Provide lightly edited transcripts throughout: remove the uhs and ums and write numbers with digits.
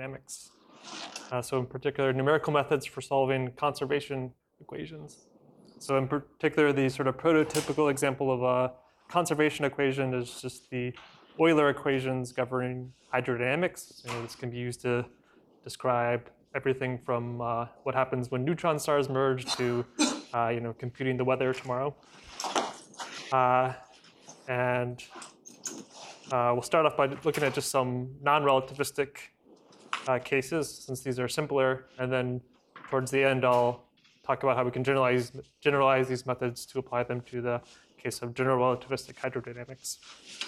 hydrodynamics. So in particular, numerical methods for solving conservation equations. So in particular, the sort of prototypical example of a conservation equation is just the Euler equations governing hydrodynamics. This can be used to describe everything from what happens when neutron stars merge to computing the weather tomorrow. And we'll start off by looking at just some non-relativistic cases, since these are simpler. And then towards the end, I'll talk about how we can generalize these methods to apply them to the case of general relativistic hydrodynamics.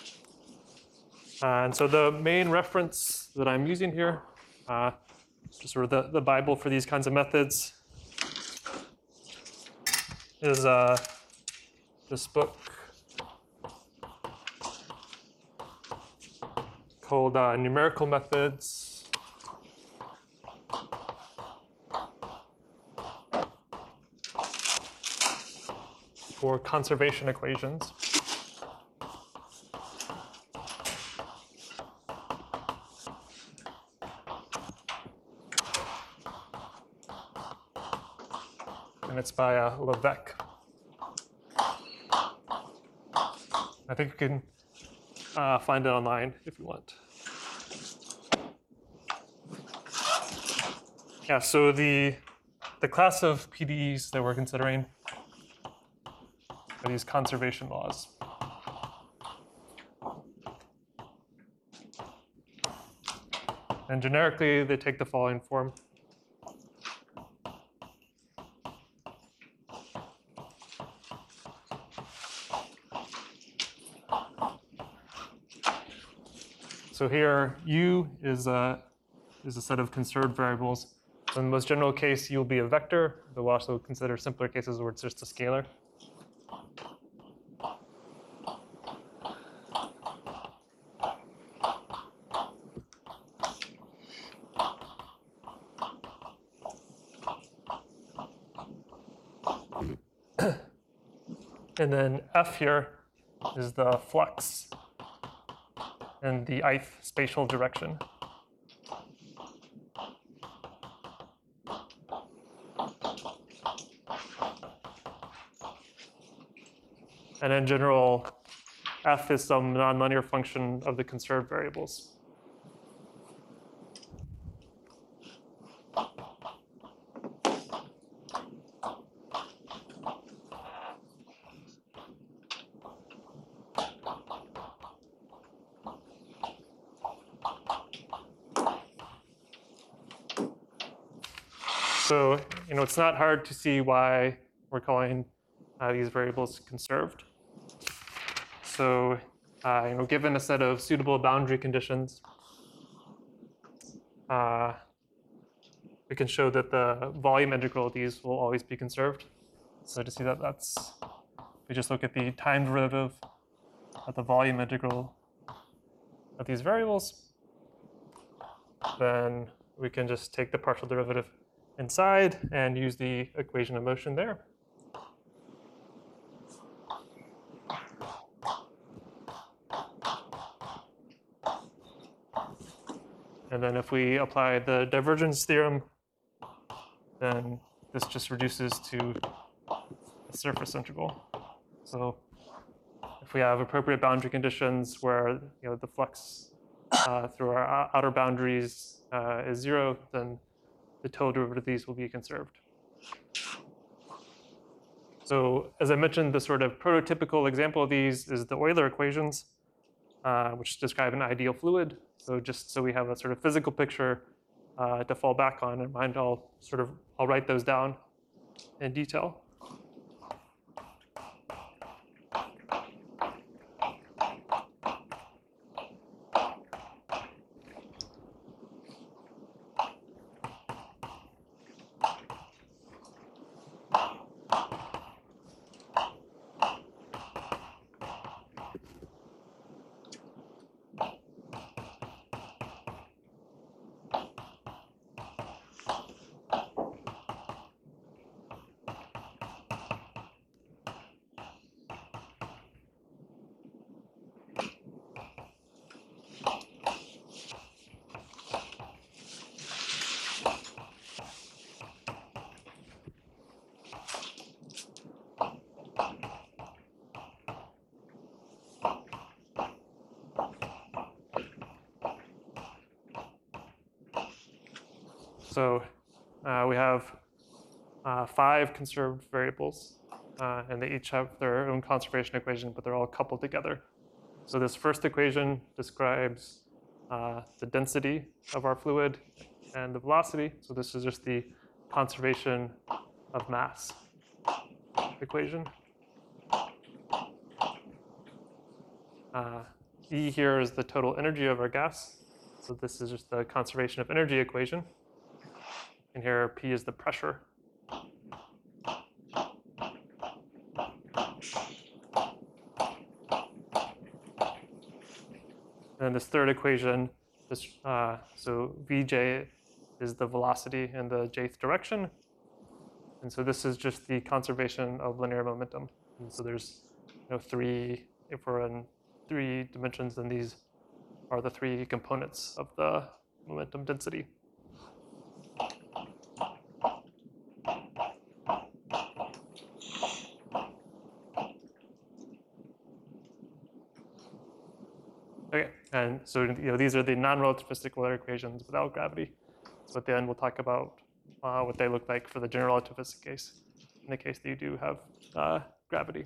And so the main reference that I'm using here, just sort of the Bible for these kinds of methods, is this book called Numerical Methods for Conservation Equations. And it's by Levesque. I think you can find it online if you want. Yeah, so the class of PDEs that we're considering are these conservation laws. And generically, they take the following form. So here, U is a set of conserved variables. So in the most general case, U will be a vector. But we'll also consider simpler cases where it's just a scalar. And then F here is the flux and the ith spatial direction. And in general, F is some nonlinear function of the conserved variables. So, it's not hard to see why we're calling these variables conserved. So, given a set of suitable boundary conditions, we can show that the volume integral of these will always be conserved. So to see that, we just look at the time derivative of the volume integral of these variables. Then we can just take the partial derivative inside and use the equation of motion there. And then if we apply the divergence theorem, then this just reduces to a surface integral. So if we have appropriate boundary conditions where the flux through our outer boundaries is 0, then the total derivative of these will be conserved. So as I mentioned, the sort of prototypical example of these is the Euler equations, which describe an ideal fluid. So just so we have a sort of physical picture to fall back on in mind, I'll write those down in detail. So we have 5 conserved variables, and they each have their own conservation equation, but they're all coupled together. So this first equation describes the density of our fluid and the velocity. So this is just the conservation of mass equation. E here is the total energy of our gas. So this is just the conservation of energy equation. And here P is the pressure. And this third equation, so Vj is the velocity in the jth direction. And so this is just the conservation of linear momentum. And so there's 3, if we're in 3 dimensions, then these are the 3 components of the momentum density. Okay, and so these are the non-relativistic Euler equations without gravity. So at the end, we'll talk about what they look like for the general relativistic case, in the case that you do have gravity.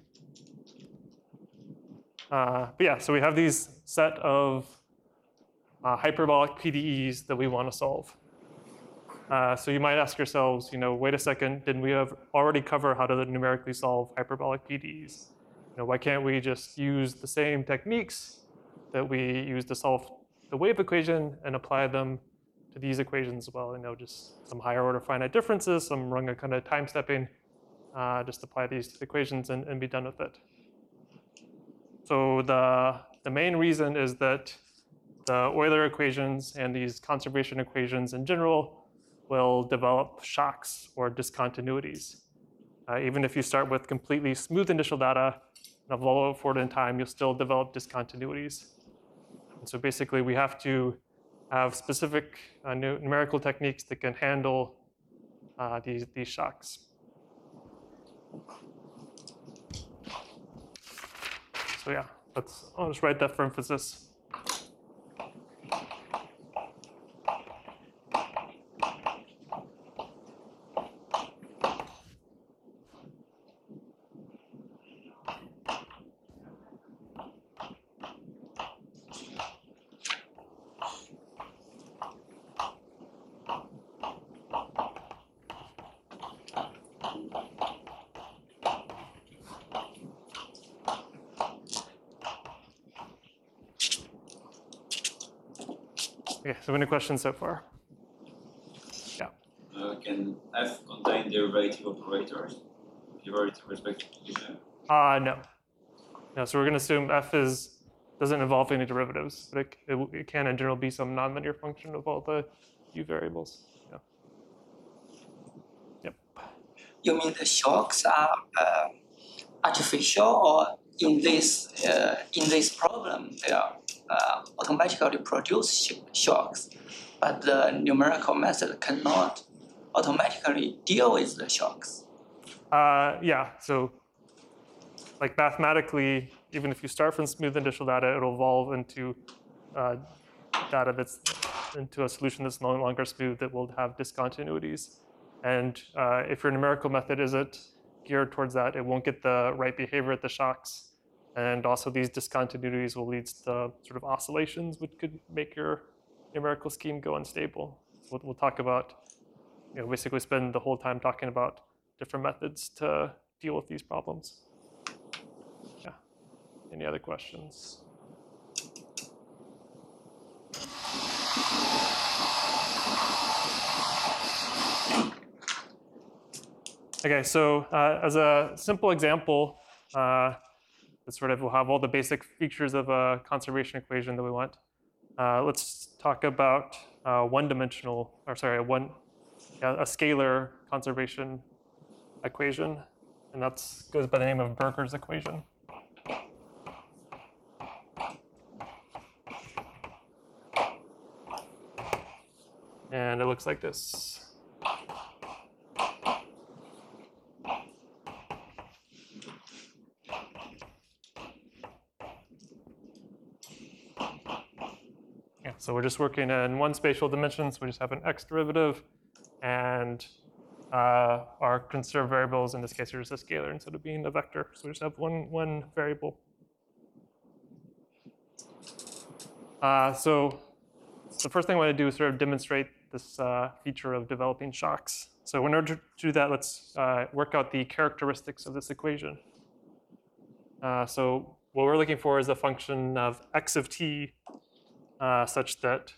But yeah, so we have these set of hyperbolic PDEs that we want to solve. So you might ask yourselves, wait a second, didn't we have already cover how to numerically solve hyperbolic PDEs? Why can't we just use the same techniques that we use to solve the wave equation and apply them to these equations as well? Just some higher order finite differences, some Runge kind of time stepping, just apply these to the equations and be done with it. So the main reason is that the Euler equations and these conservation equations in general will develop shocks or discontinuities. Even if you start with completely smooth initial data and evolve forward in time, you'll still develop discontinuities. And so basically, we have to have specific numerical techniques that can handle these shocks. So yeah, I'll just write that for emphasis. Okay, so any questions so far? Yeah. Can F contain derivative operators? Derivative respect to given? No. No, so we're going to assume F doesn't involve any derivatives, but it can in general be some nonlinear function of all the U variables. Yeah. Yep. You mean the shocks are artificial, or in this problem they are automatically produce shocks, but the numerical method cannot automatically deal with the shocks? Yeah, so like mathematically, even if you start from smooth initial data, it'll evolve into data that's into a solution that's no longer smooth that will have discontinuities. And if your numerical method isn't geared towards that, it won't get the right behavior at the shocks. And also these discontinuities will lead to sort of oscillations, which could make your numerical scheme go unstable. So we'll talk about, basically spend the whole time talking about different methods to deal with these problems. Yeah. Any other questions? Okay, so as a simple example, that sort of will have all the basic features of a conservation equation that we want. Let's talk about a scalar conservation equation, and that goes by the name of Berger's equation. And it looks like this. Yeah, so we're just working in one spatial dimension, so we just have an x derivative, and our conserved variables in this case are just a scalar instead of being a vector. So we just have one variable. So the first thing I want to do is sort of demonstrate this feature of developing shocks. So in order to do that, let's work out the characteristics of this equation. So what we're looking for is a function of x of t such that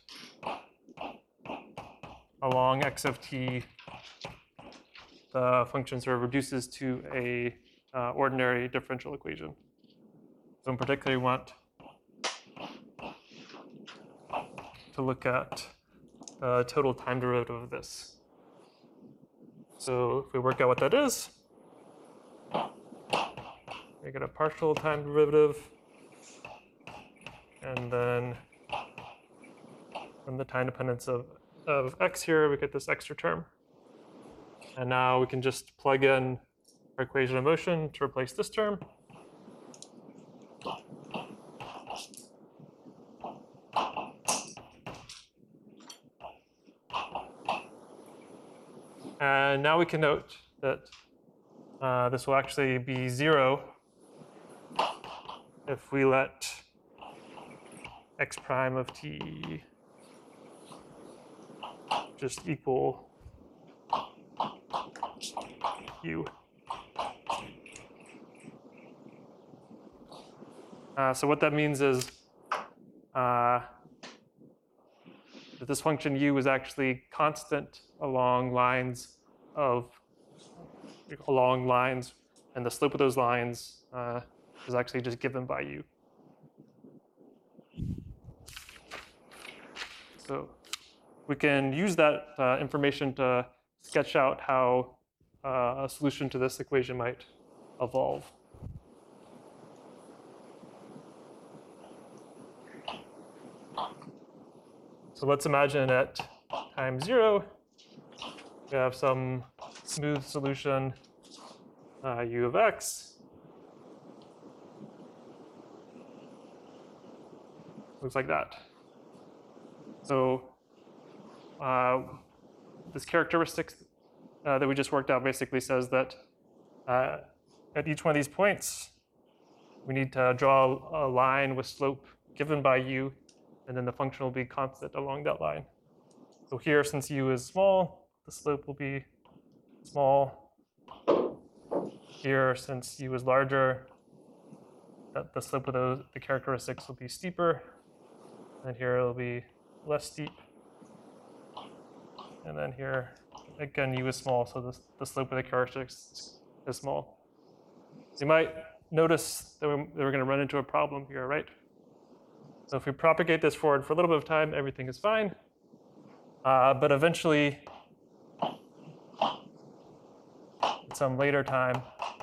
along x of t, the function sort of reduces to a ordinary differential equation. So in particular, we want to look at the total time derivative of this. So if we work out what that is, we get a partial time derivative, and then from the time dependence of x here, we get this extra term. And now we can just plug in our equation of motion to replace this term. And now we can note that this will actually be 0 if we let x prime of t just equal u. So what that means is that this function u is actually constant along lines, and the slope of those lines is actually just given by u. So we can use that information to sketch out how a solution to this equation might evolve. So let's imagine at time 0, we have some smooth solution u of x. Looks like that. So this characteristic that we just worked out basically says that at each one of these points, we need to draw a line with slope given by u, and then the function will be constant along that line. So here, since u is small, the slope will be small. Here, since u is larger, the slope of the characteristics will be steeper. And here it'll be less steep. And then here, again, u is small, so the slope of the characteristics is small. You might notice that we're going to run into a problem here, right? So if we propagate this forward for a little bit of time, everything is fine. But eventually, at some later time,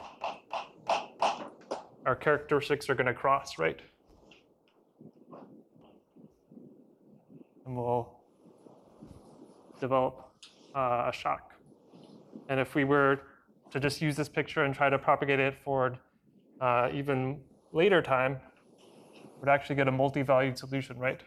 our characteristics are going to cross, right? And we'll develop a shock. And if we were to just use this picture and try to propagate it forward even later time, we'd actually get a multi-valued solution, right?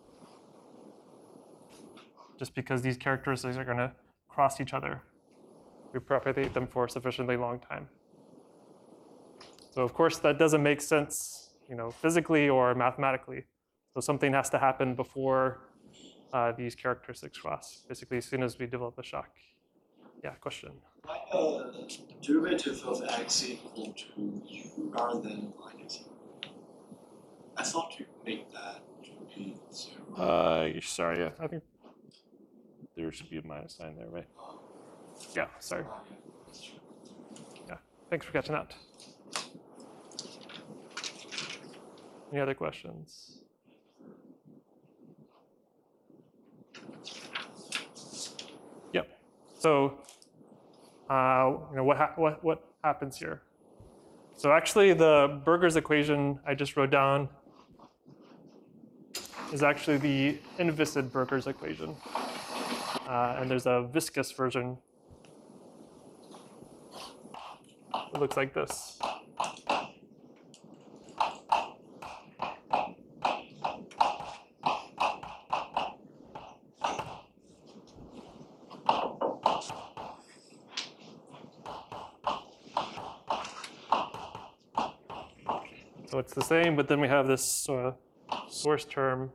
Just because these characteristics are going to cross each other. We propagate them for a sufficiently long time. So of course, that doesn't make sense, physically or mathematically. So something has to happen before these characteristics cross, basically as soon as we develop a shock. Yeah, question? Why the derivative of x equal to u rather than minus u? I thought you make that to be 0. Sorry, yeah, I think there should be a minus sign there, right? Yeah, sorry. Yeah, thanks for catching that. Any other questions? Yep. So, what happens here? So actually, the Burger's equation I just wrote down is actually the inviscid Burger's equation, and there's a viscous version. It looks like this. So it's the same, but then we have this source term,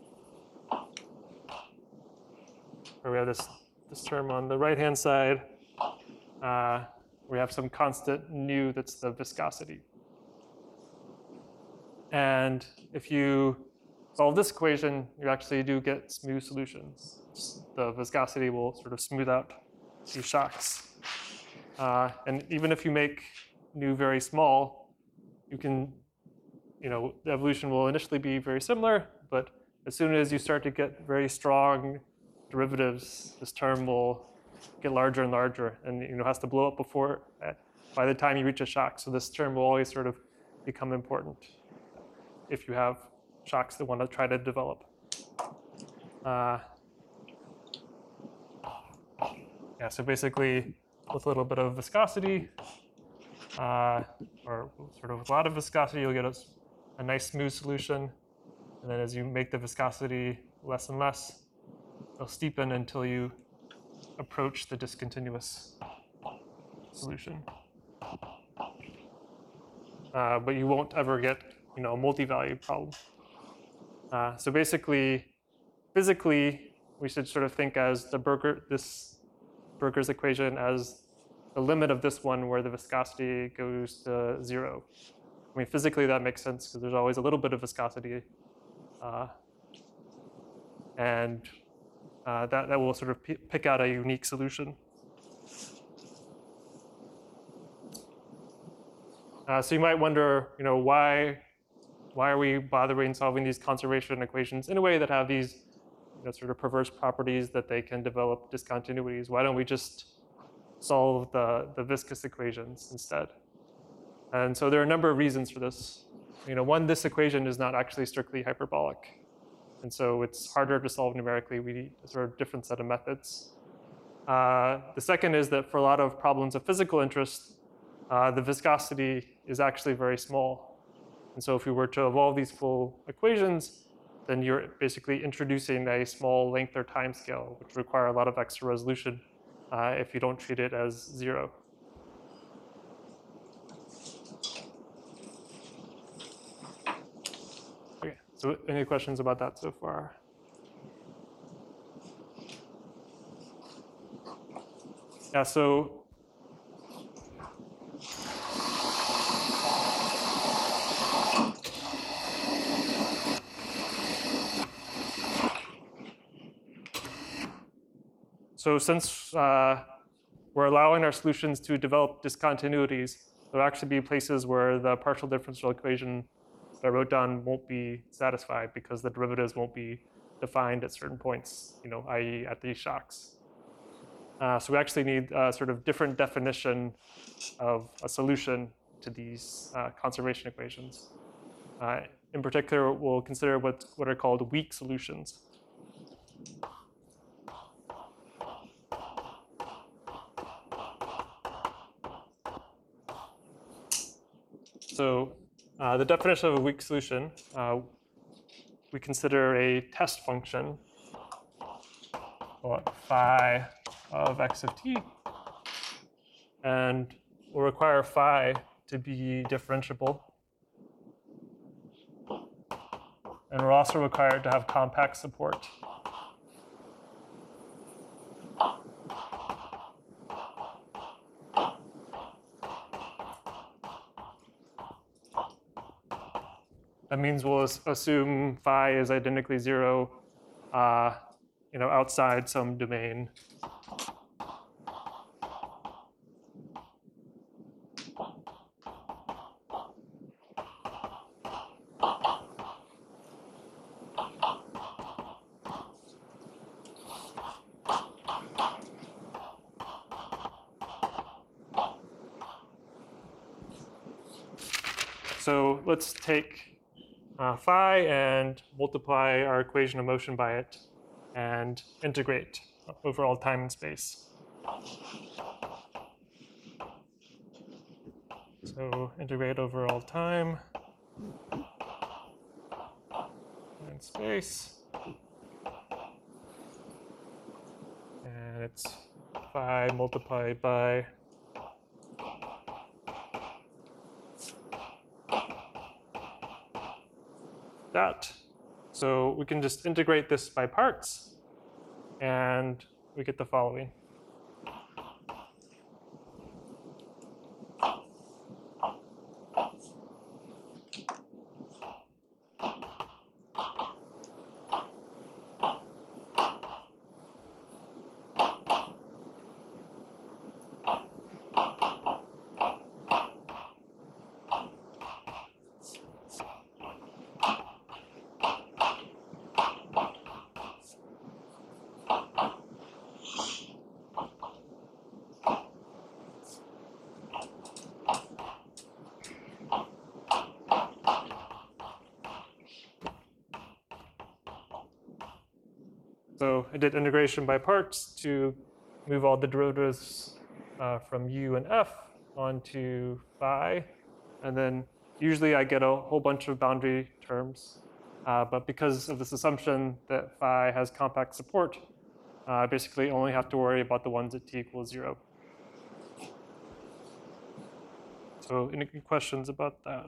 where we have this term on the right-hand side. We have some constant nu that's the viscosity. And if you solve this equation, you actually do get smooth solutions. The viscosity will sort of smooth out these shocks. And even if you make nu very small, you can, the evolution will initially be very similar, but as soon as you start to get very strong derivatives, this term will get larger and larger, and has to blow up by the time you reach a shock. So this term will always sort of become important if you have shocks that want to try to develop. So basically, with a little bit of viscosity, or sort of with a lot of viscosity, you'll get a nice smooth solution. And then as you make the viscosity less and less, it'll steepen until you approach the discontinuous solution. But you won't ever get a multi-valued problem. So basically, physically, we should sort of think as this Burger's equation as the limit of this one where the viscosity goes to 0. I mean, physically that makes sense because there's always a little bit of viscosity. And that will sort of pick out a unique solution. So you might wonder, why are we bothering solving these conservation equations in a way that have these sort of perverse properties that they can develop discontinuities? Why don't we just solve the viscous equations instead? And so there are a number of reasons for this. One, this equation is not actually strictly hyperbolic. And so it's harder to solve numerically. We need a sort of different set of methods. The second is that for a lot of problems of physical interest, the viscosity is actually very small. And so if we were to evolve these full equations, then you're basically introducing a small length or time scale, which require a lot of extra resolution if you don't treat it as 0. Okay, so any questions about that so far? Yeah, so since we're allowing our solutions to develop discontinuities, there'll actually be places where the partial differential equation that I wrote down won't be satisfied because the derivatives won't be defined at certain points, i.e. at these shocks. So we actually need a sort of different definition of a solution to these conservation equations. In particular, we'll consider what are called weak solutions. So the definition of a weak solution, we consider a test function, phi of x of t, and we'll require phi to be differentiable. And we're also required to have compact support. That means we'll assume phi is identically 0, outside some domain. So let's take phi and multiply our equation of motion by it and integrate over all time and space. So integrate over all time and space. And it's phi multiplied by that. So we can just integrate this by parts, and we get the following. So I did integration by parts to move all the derivatives from u and f onto phi. And then usually I get a whole bunch of boundary terms. But because of this assumption that phi has compact support, I basically only have to worry about the ones at t equals 0. So any questions about that?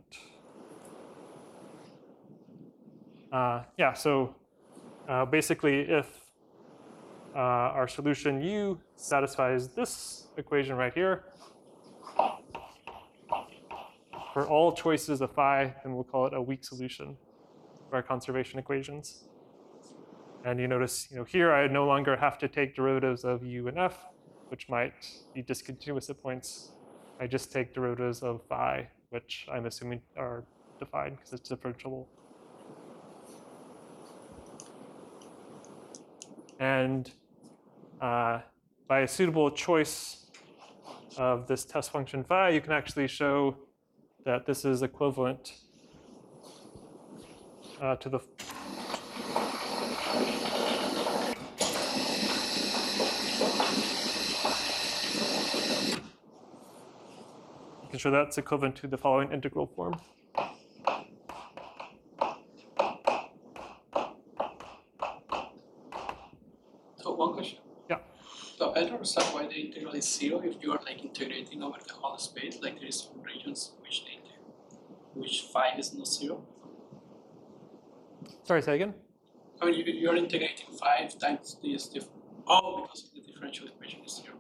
Yeah, so basically if our solution u satisfies this equation right here, for all choices of phi, then we'll call it a weak solution for our conservation equations. And you notice, here I no longer have to take derivatives of u and f, which might be discontinuous at points. I just take derivatives of phi, which I'm assuming are defined because it's differentiable. And by a suitable choice of this test function phi, you can actually show that this is equivalent to the you can show that's equivalent to the following integral form. So one question. Yeah. So I don't understand why the integral is 0 if you are like integrating over the whole space. Like there is some regions which phi is not 0. Sorry, say again? I mean, you are integrating 5 times this different. Oh, because the differential equation is 0.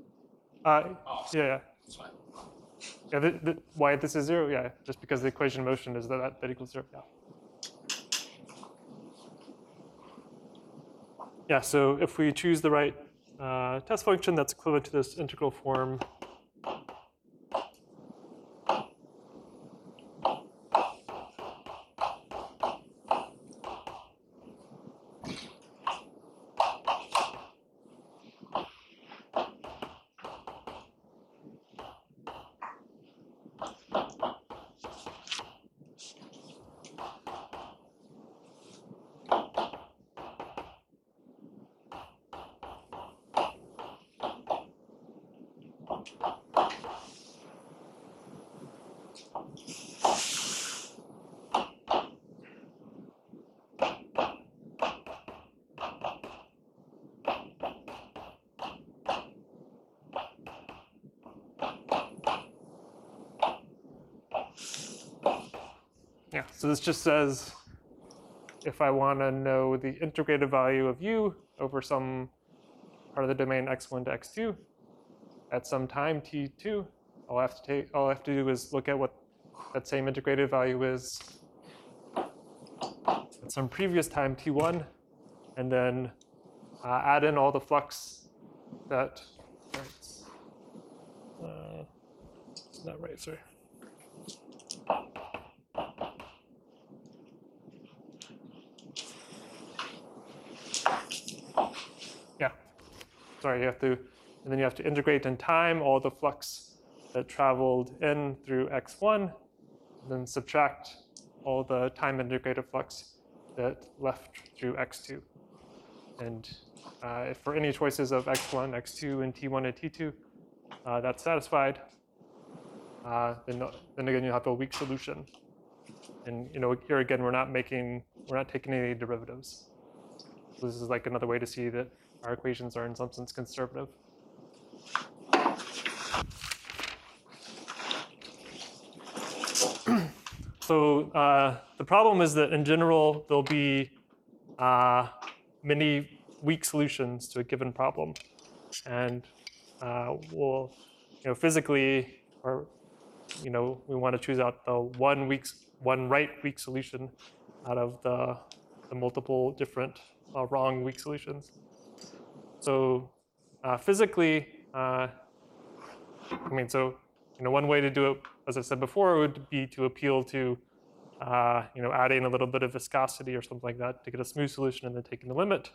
Yeah. That's fine. Yeah, why this is 0? Yeah, just because the equation motion is that equals 0. Yeah. Yeah, so if we choose the right test function that's equivalent to this integral form, yeah, so this just says if I want to know the integrated value of u over some part of the domain x1 to x2 at some time t2, all I have to do is look at what that same integrated value is at some previous time t1, and then add in all the flux that. It's not right. Sorry. Yeah, sorry, and then you have to integrate in time all the flux that traveled in through x1, then subtract all the time integrated flux that left through x2. And if for any choices of x1, x2, and t1 and t2, that's satisfied, then again you have a weak solution. And here again we're not taking any derivatives. So this is like another way to see that our equations are in some sense conservative. So the problem is that in general, there'll be many weak solutions to a given problem. And we'll, physically, or, we want to choose out the one right weak solution out of the multiple different wrong weak solutions. So physically, one way to do it, as I said before, would be to appeal to, adding a little bit of viscosity or something like that to get a smooth solution and then taking the limit.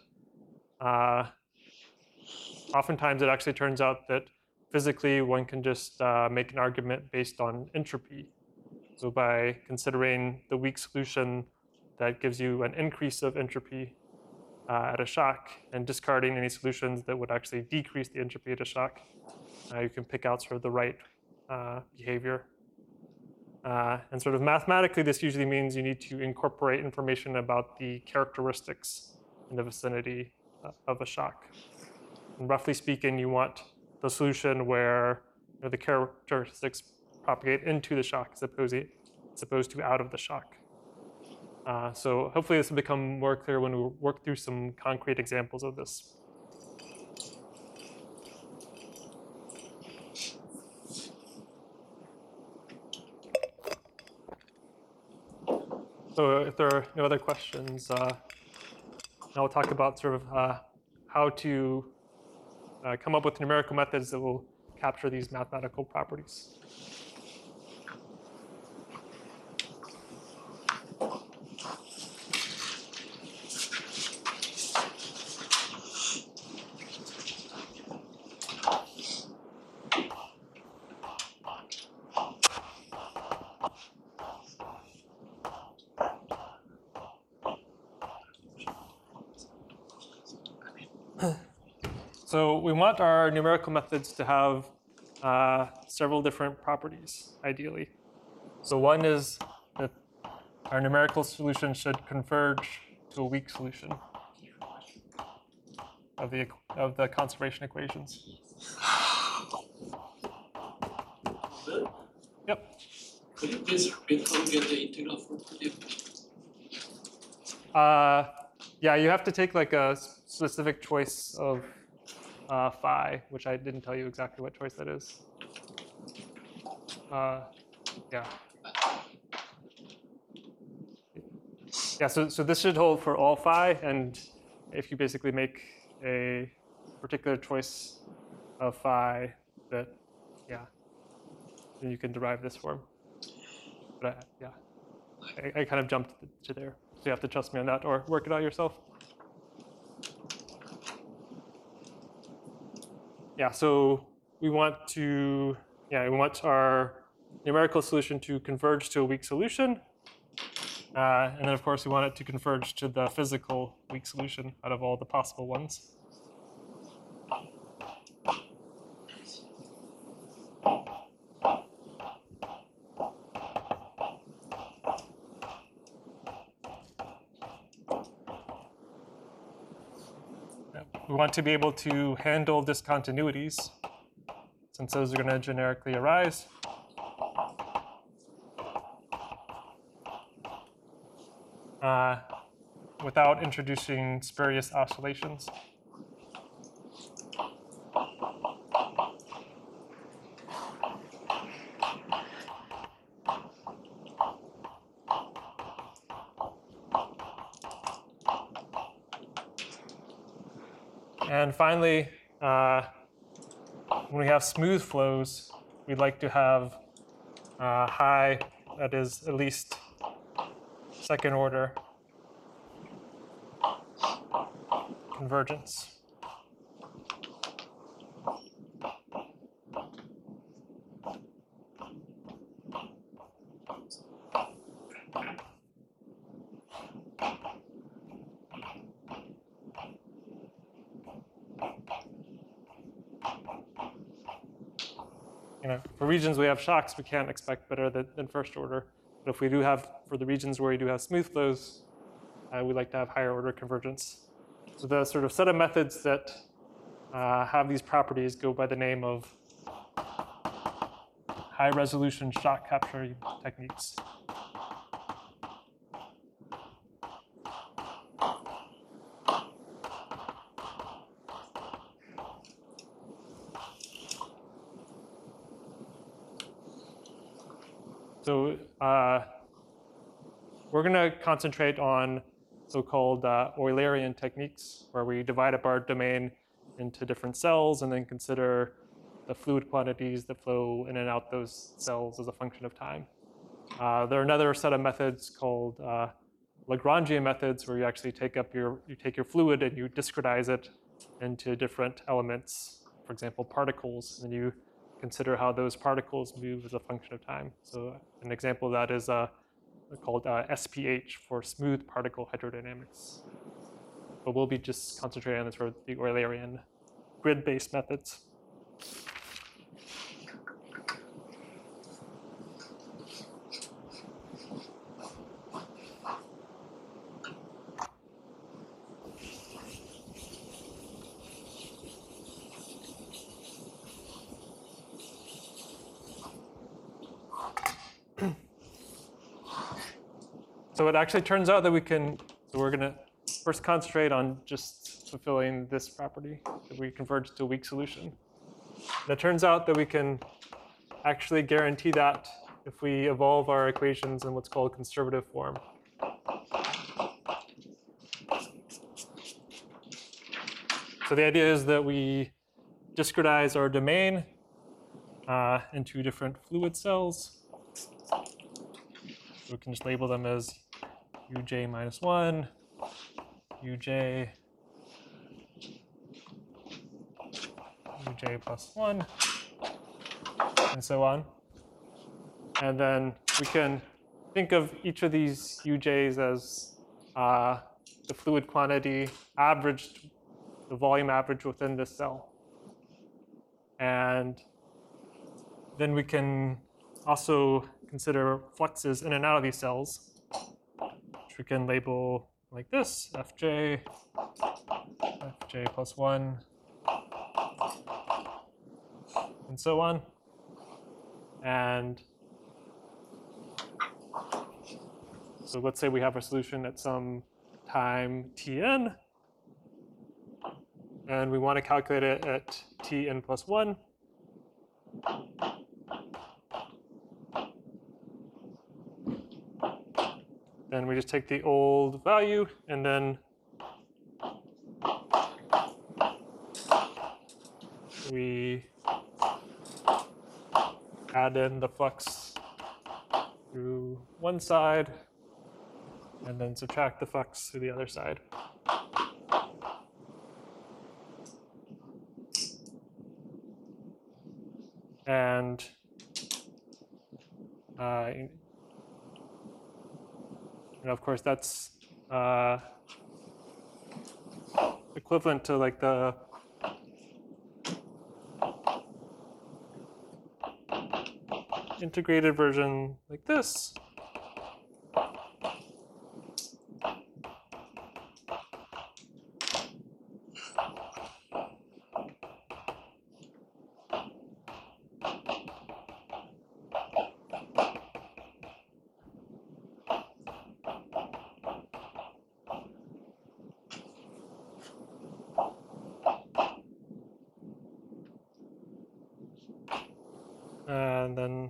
Oftentimes, it actually turns out that physically one can just make an argument based on entropy. So by considering the weak solution that gives you an increase of entropy at a shock and discarding any solutions that would actually decrease the entropy at a shock, you can pick out sort of the right behavior. And sort of mathematically, this usually means you need to incorporate information about the characteristics in the vicinity of a shock. And roughly speaking, you want the solution where the characteristics propagate into the shock as opposed to out of the shock. So hopefully this will become more clear when we work through some concrete examples of this. So if there are no other questions, now we'll talk about sort of how to come up with numerical methods that will capture these mathematical properties. So we want our numerical methods to have several different properties, ideally. So one is that our numerical solution should converge to a weak solution of the conservation equations. Good. Yep. Could you please repeat how you get the integral for PDF? Yeah, you have to take like a specific choice of phi, which I didn't tell you exactly what choice that is. Yeah. Yeah, so this should hold for all phi, and if you basically make a particular choice of phi, that, yeah, then you can derive this form. But yeah, I kind of jumped to there, so you have to trust me on that or work it out yourself. Yeah, so we want our numerical solution to converge to a weak solution. And then, of course, we want it to converge to the physical weak solution out of all the possible ones. We want to be able to handle discontinuities, since those are going to generically arise. Without introducing spurious oscillations. And finally, when we have smooth flows, we'd like to have high, that is at least second order convergence. For regions we have shocks, we can't expect better than first order. But if we do have, for the regions where we do have smooth flows, we like to have higher order convergence. So the sort of set of methods that have these properties go by the name of high resolution shock capture techniques. So we're going to concentrate on so-called Eulerian techniques, where we divide up our domain into different cells and then consider the fluid quantities that flow in and out those cells as a function of time. There are another set of methods called Lagrangian methods, where you actually take your fluid and you discretize it into different elements, for example, particles, and you consider how those particles move as a function of time. So an example of that is called SPH, for smooth particle hydrodynamics. But we'll be just concentrating on sort of the Eulerian grid-based methods. So it actually turns out that we can, so we're going to first concentrate on just fulfilling this property, that we converge to a weak solution. And it turns out that we can actually guarantee that if we evolve our equations in what's called conservative form. So the idea is that we discretize our domain into different fluid cells. We can just label them as uj minus 1, uj plus 1, and so on. And then we can think of each of these uj's as the fluid quantity averaged, the volume average within this cell. And then we can also consider fluxes in and out of these cells, which we can label like this, fj plus 1, and so on. And so let's say we have a solution at some time tn, and we want to calculate it at tn plus 1. Then we just take the old value and then we add in the flux through one side and then subtract the flux through the other side. And of course, that's equivalent to like the integrated version like this. And then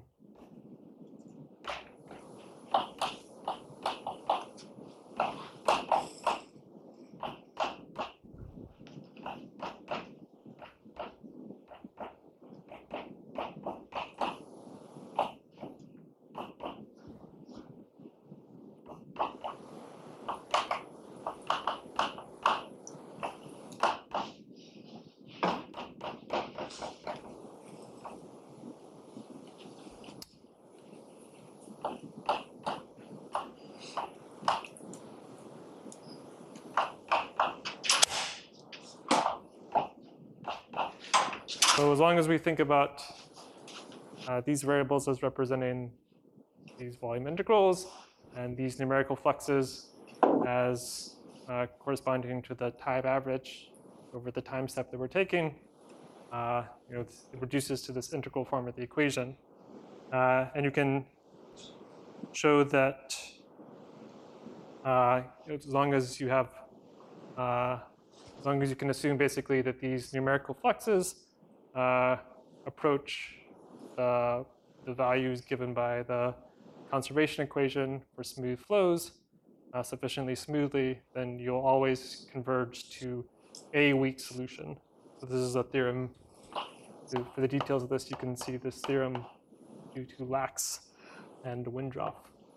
so as long as we think about these variables as representing these volume integrals and these numerical fluxes as corresponding to the time average over the time step that we're taking, it reduces to this integral form of the equation. And you can show that as long as you have, as long as you can assume basically that these numerical fluxes approach the values given by the conservation equation for smooth flows sufficiently smoothly, then you'll always converge to a weak solution. So this is a theorem. So for the details of this, you can see this theorem due to Lax and Windroff.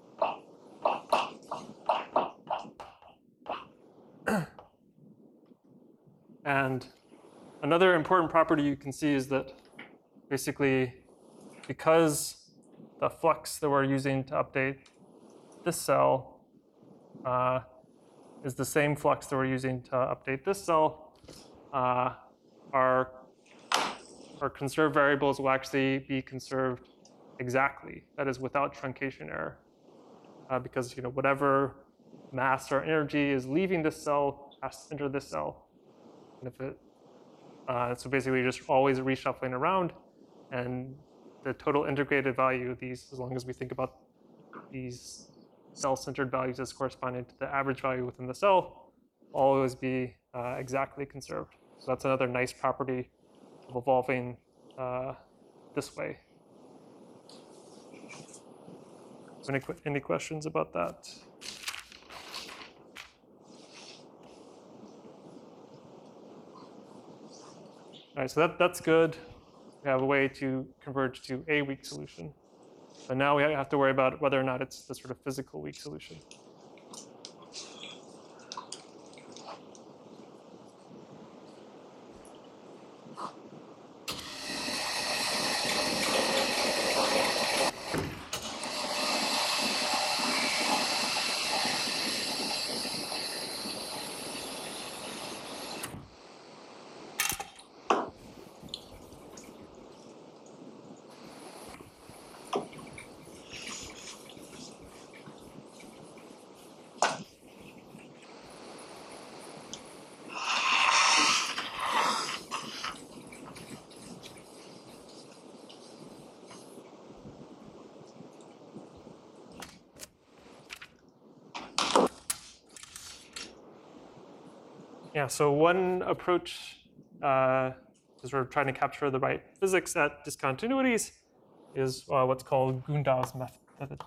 And another important property you can see is that basically, because the flux that we're using to update this cell is the same flux that we're using to update this cell, our conserved variables will actually be conserved exactly. That is without truncation error, because whatever mass or energy is leaving this cell has to enter this cell. And if it, so basically you're just always reshuffling around, and the total integrated value of these, as long as we think about these cell-centered values as corresponding to the average value within the cell, will always be exactly conserved. So that's another nice property of evolving this way. Any questions about that? All right, so that's good. We have a way to converge to a weak solution. But now we have to worry about whether or not it's the sort of physical weak solution. Yeah, so one approach to sort of trying to capture the right physics at discontinuities is what's called Gundaw's method.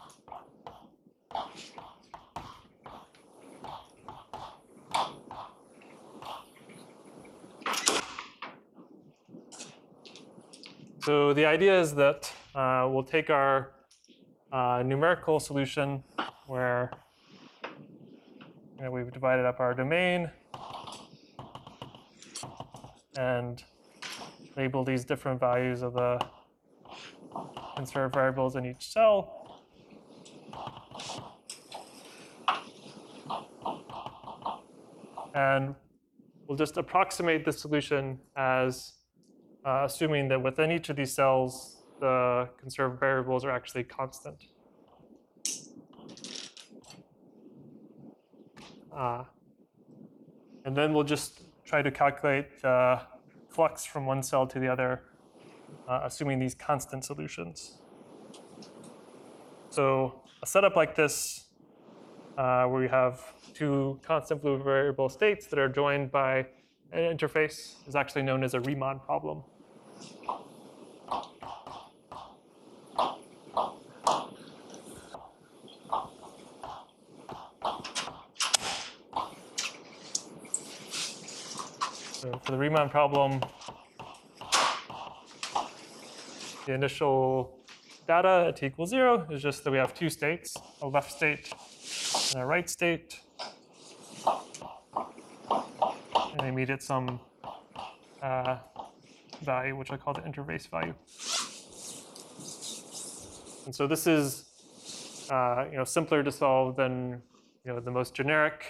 So the idea is that we'll take our numerical solution where we've divided up our domain and label these different values of the conserved variables in each cell. And we'll just approximate the solution as assuming that within each of these cells, the conserved variables are actually constant. And then we'll just try to calculate flux from one cell to the other, assuming these constant solutions. So a setup like this, where we have two constant fluid variable states that are joined by an interface, is actually known as a Riemann problem. So for the Riemann problem, the initial data at t equals 0 is just that we have two states, a left state and a right state. And they meet at some value, which I call the interface value. And so this is simpler to solve than the most generic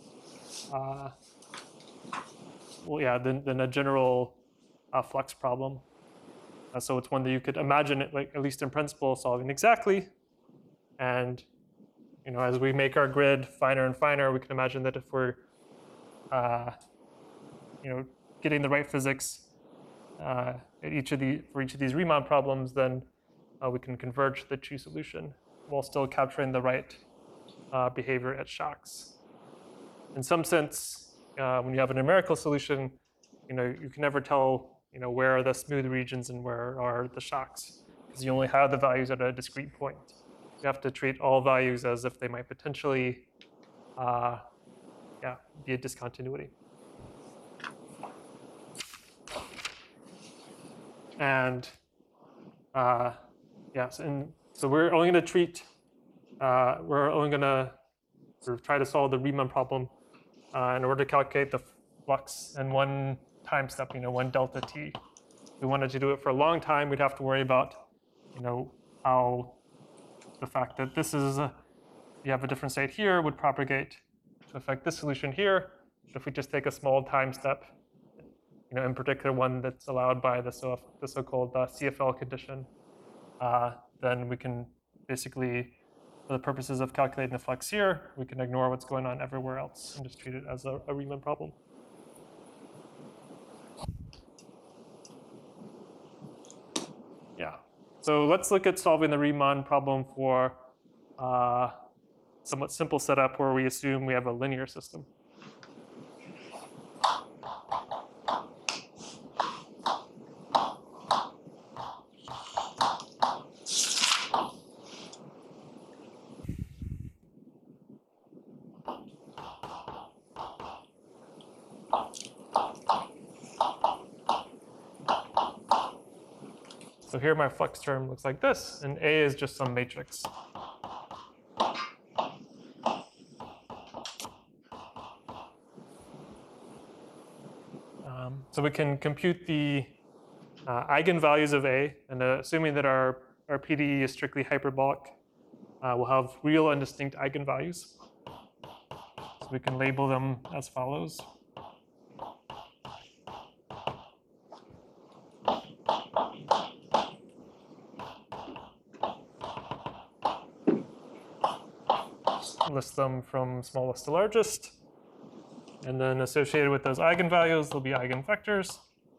than a general flux problem. So it's one that you could imagine it, at least in principle, solving exactly. And as we make our grid finer and finer, we can imagine that if we're getting the right physics for each of these Riemann problems, then we can converge the true solution while still capturing the right behavior at shocks. In some sense, when you have a numerical solution, you can never tell where are the smooth regions and where are the shocks, because you only have the values at a discrete point. we have to treat all values as if they might potentially be a discontinuity. And so we're only going to treat, we're only going to sort of try to solve the Riemann problem in order to calculate the flux in one time step, one delta t. If we wanted to do it for a long time, we'd have to worry about, how the fact that this is, you have a different state here would propagate to affect this solution here. If we just take a small time step, in particular one that's allowed by the so-called CFL condition, then we can basically, for the purposes of calculating the flux here, we can ignore what's going on everywhere else and just treat it as a Riemann problem. Yeah. So let's look at solving the Riemann problem for somewhat simple setup where we assume we have a linear system. So here my flux term looks like this, and A is just some matrix. So we can compute the eigenvalues of A, and assuming that our PDE is strictly hyperbolic, we'll have real and distinct eigenvalues. So we can label them as follows. List them from smallest to largest. And then associated with those eigenvalues, there'll be eigenvectors.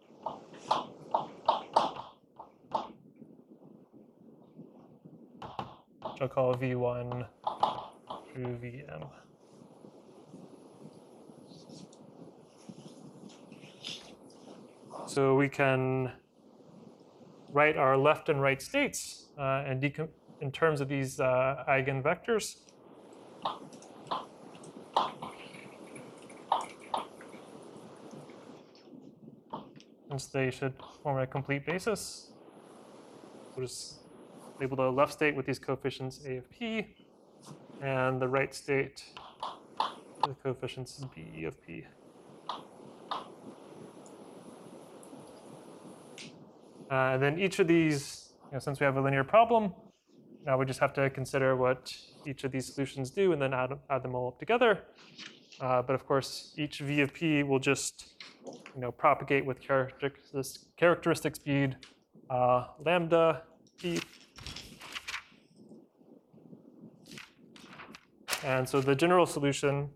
Which I'll call V1 through Vm. So we can write our left and right states in terms of these eigenvectors. Since they should form a complete basis. We'll just label the left state with these coefficients A of P, and the right state with the coefficients B of P. And then each of these, since we have a linear problem, now we just have to consider what each of these solutions do and then add them all up together. But of course, each V of P will just propagate with characteristic speed lambda P. And so the general solution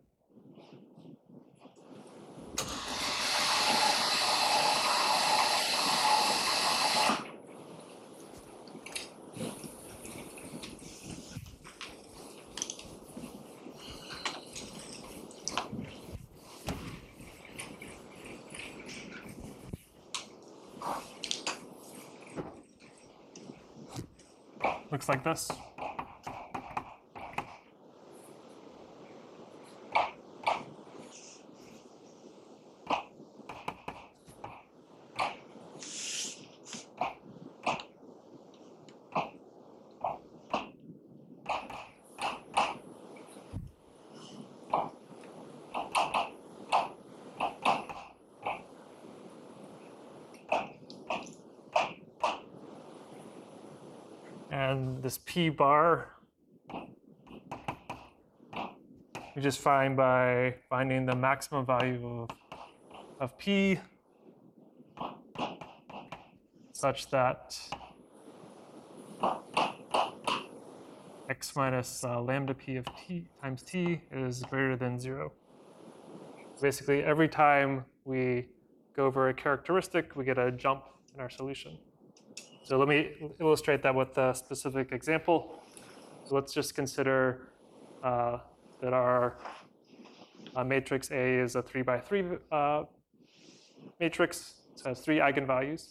looks like this. And this P bar, we just find by finding the maximum value of P such that x minus lambda P of T times T is greater than 0. Basically, every time we go over a characteristic, we get a jump in our solution. So let me illustrate that with a specific example. So let's just consider that our matrix A is a 3 by 3 matrix. So it has 3 eigenvalues.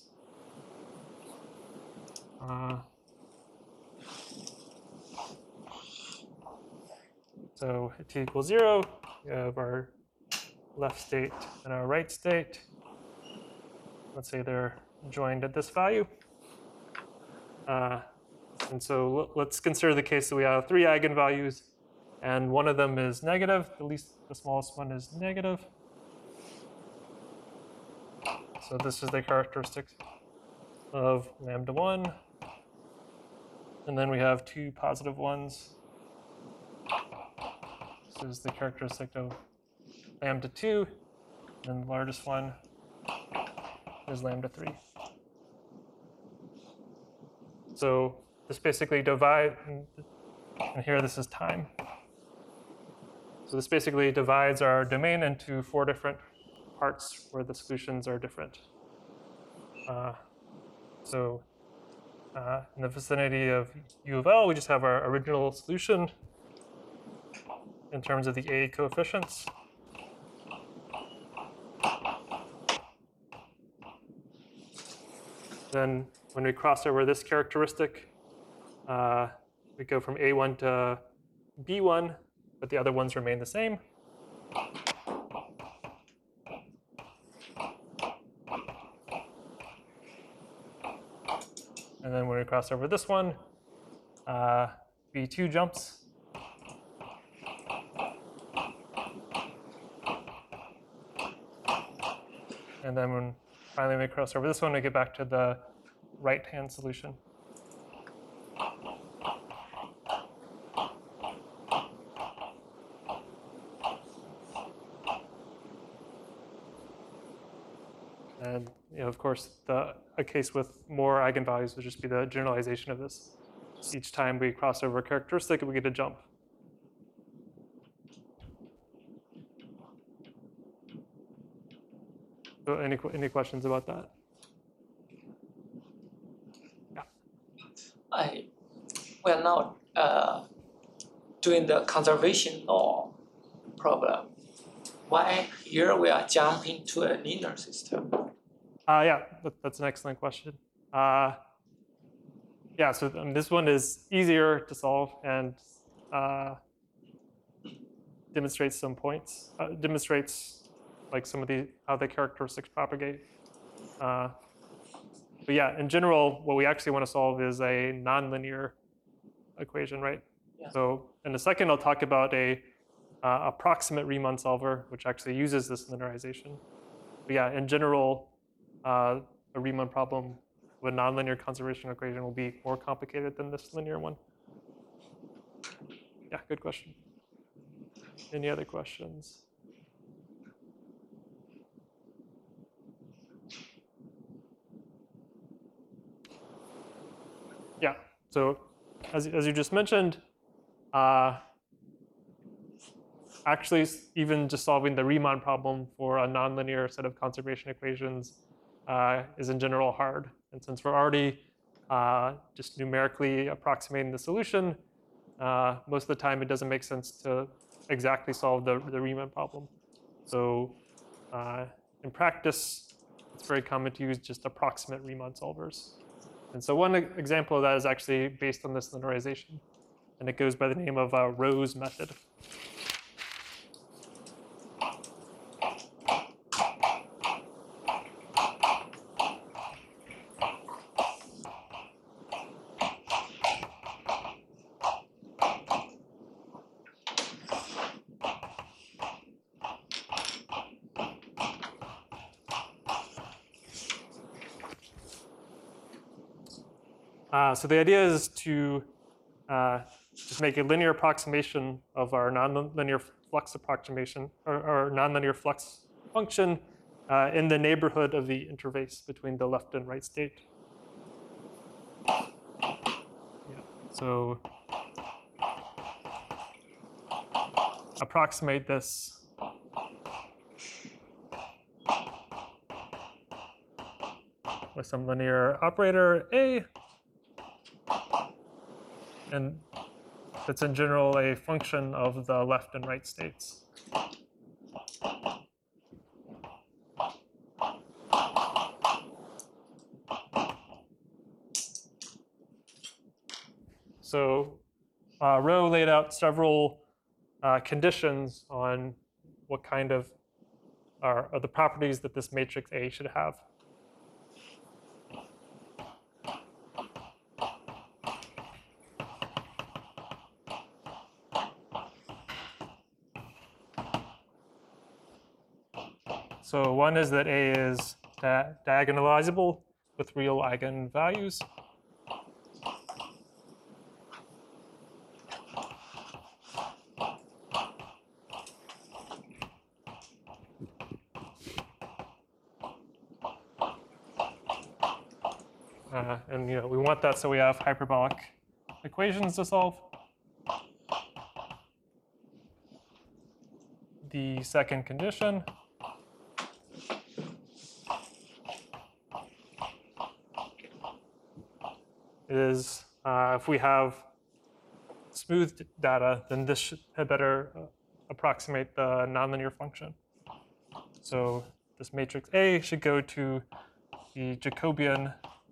So at t equals 0, we have our left state and our right state. Let's say they're joined at this value. And so let's consider the case that we have 3 eigenvalues, and one of them is negative. The smallest one is negative. So this is the characteristic of lambda 1. And then we have 2 positive ones. This is the characteristic of lambda 2. And the largest one is lambda 3. So this basically divides, and here this is time. So this basically divides our domain into 4 different parts where the solutions are different. In the vicinity of U of L, we just have our original solution in terms of the A coefficients. Then when we cross over this characteristic, we go from A1 to B1, but the other ones remain the same. And then when we cross over this one, B2 jumps. And then when finally we cross over this one, we get back to the right-hand solution. And of course, a case with more eigenvalues would just be the generalization of this. Each time we cross over a characteristic, we get a jump. So any questions about that? Yeah. We are now doing the conservation law problem. Why here we are jumping to a linear system? Yeah, that's an excellent question. Yeah, so this one is easier to solve and demonstrates some points. Demonstrates like some of how the characteristics propagate. But yeah, in general, what we actually want to solve is a nonlinear equation, right? Yeah. So in a second, I'll talk about a approximate Riemann solver, which actually uses this linearization. But yeah, in general, a Riemann problem with a nonlinear conservation equation will be more complicated than this linear one. Yeah, good question. Any other questions? Yeah, so as you just mentioned, actually even just solving the Riemann problem for a nonlinear set of conservation equations is in general hard. And since we're already just numerically approximating the solution, most of the time it doesn't make sense to exactly solve the Riemann problem. So in practice, it's very common to use just approximate Riemann solvers. And so one example of that is actually based on this linearization. And it goes by the name of Rowe's method. So the idea is to just make a linear approximation of our nonlinear flux approximation, or nonlinear flux function in the neighborhood of the interface between the left and right state. Yeah. So approximate this with some linear operator A. And that's in general a function of the left and right states. So Rowe laid out several conditions on what kind of are the properties that this matrix A should have. So one is that A is diagonalizable with real eigenvalues. And we want that so we have hyperbolic equations to solve. The second condition is if we have smooth data, then this had better approximate the nonlinear function. So this matrix A should go to the Jacobian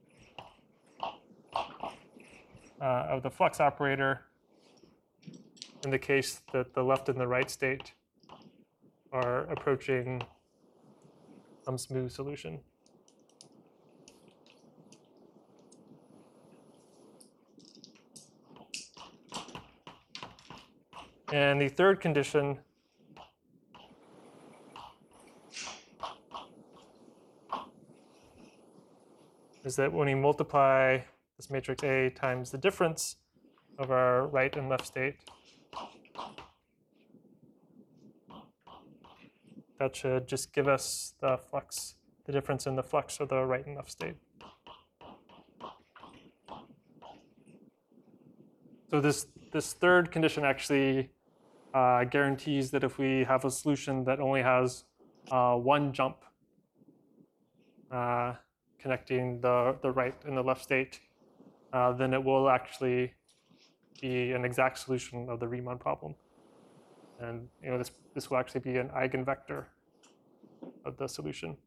of the flux operator in the case that the left and the right state are approaching some smooth solution. And the third condition is that when we multiply this matrix A times the difference of our right and left state, that should just give us the flux, the difference in the flux of the right and left state. So this third condition actually guarantees that if we have a solution that only has one jump connecting the right and the left state, then it will actually be an exact solution of the Riemann problem. And this will actually be an eigenvector of the solution.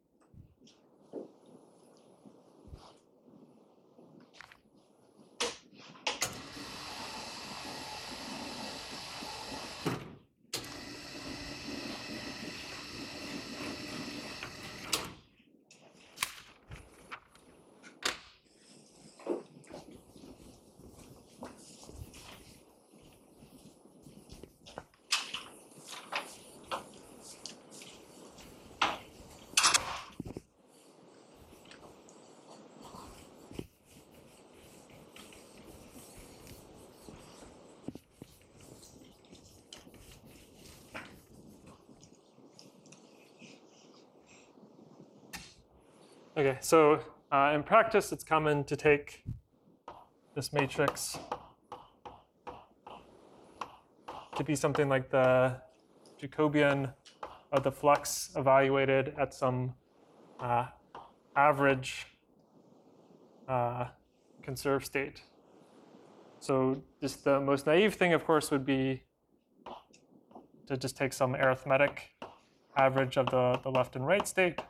Okay, so in practice, it's common to take this matrix to be something like the Jacobian of the flux evaluated at some average conserved state. So just the most naive thing, of course, would be to just take some arithmetic average of the left and right state.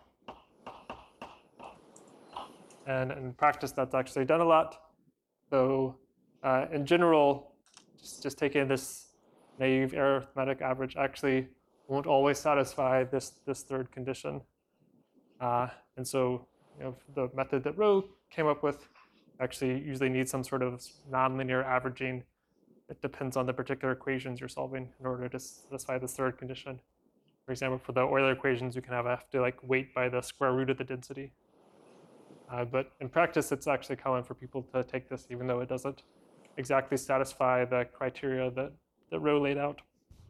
And in practice, that's actually done a lot. So in general, just taking this naive arithmetic average actually won't always satisfy this third condition. And so the method that Rowe came up with actually usually needs some sort of nonlinear averaging that depends on the particular equations you're solving in order to satisfy this third condition. For example, for the Euler equations, you can have to weight by the square root of the density. But in practice, it's actually common for people to take this, even though it doesn't exactly satisfy the criteria that Rowe laid out.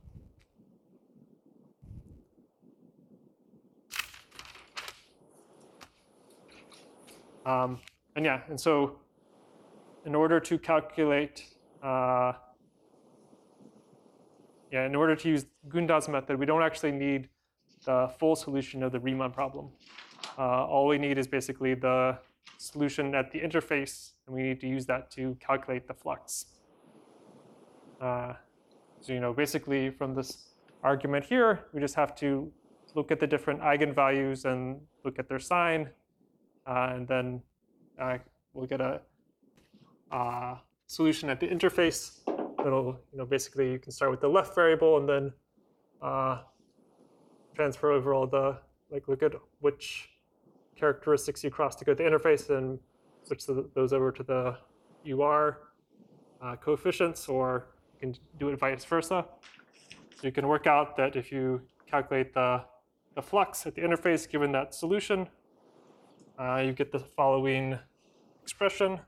And so in order to calculate, in order to use Gundah's method, we don't actually need the full solution of the Riemann problem. All we need is basically the solution at the interface, and we need to use that to calculate the flux. So basically from this argument here, we just have to look at the different eigenvalues and look at their sign, and then we'll get a solution at the interface. it'll, basically you can start with the left variable and then transfer over all the, look at which characteristics you cross to go to the interface and switch those over to the UR coefficients, or you can do it vice versa. So you can work out that if you calculate the flux at the interface given that solution, you get the following expression.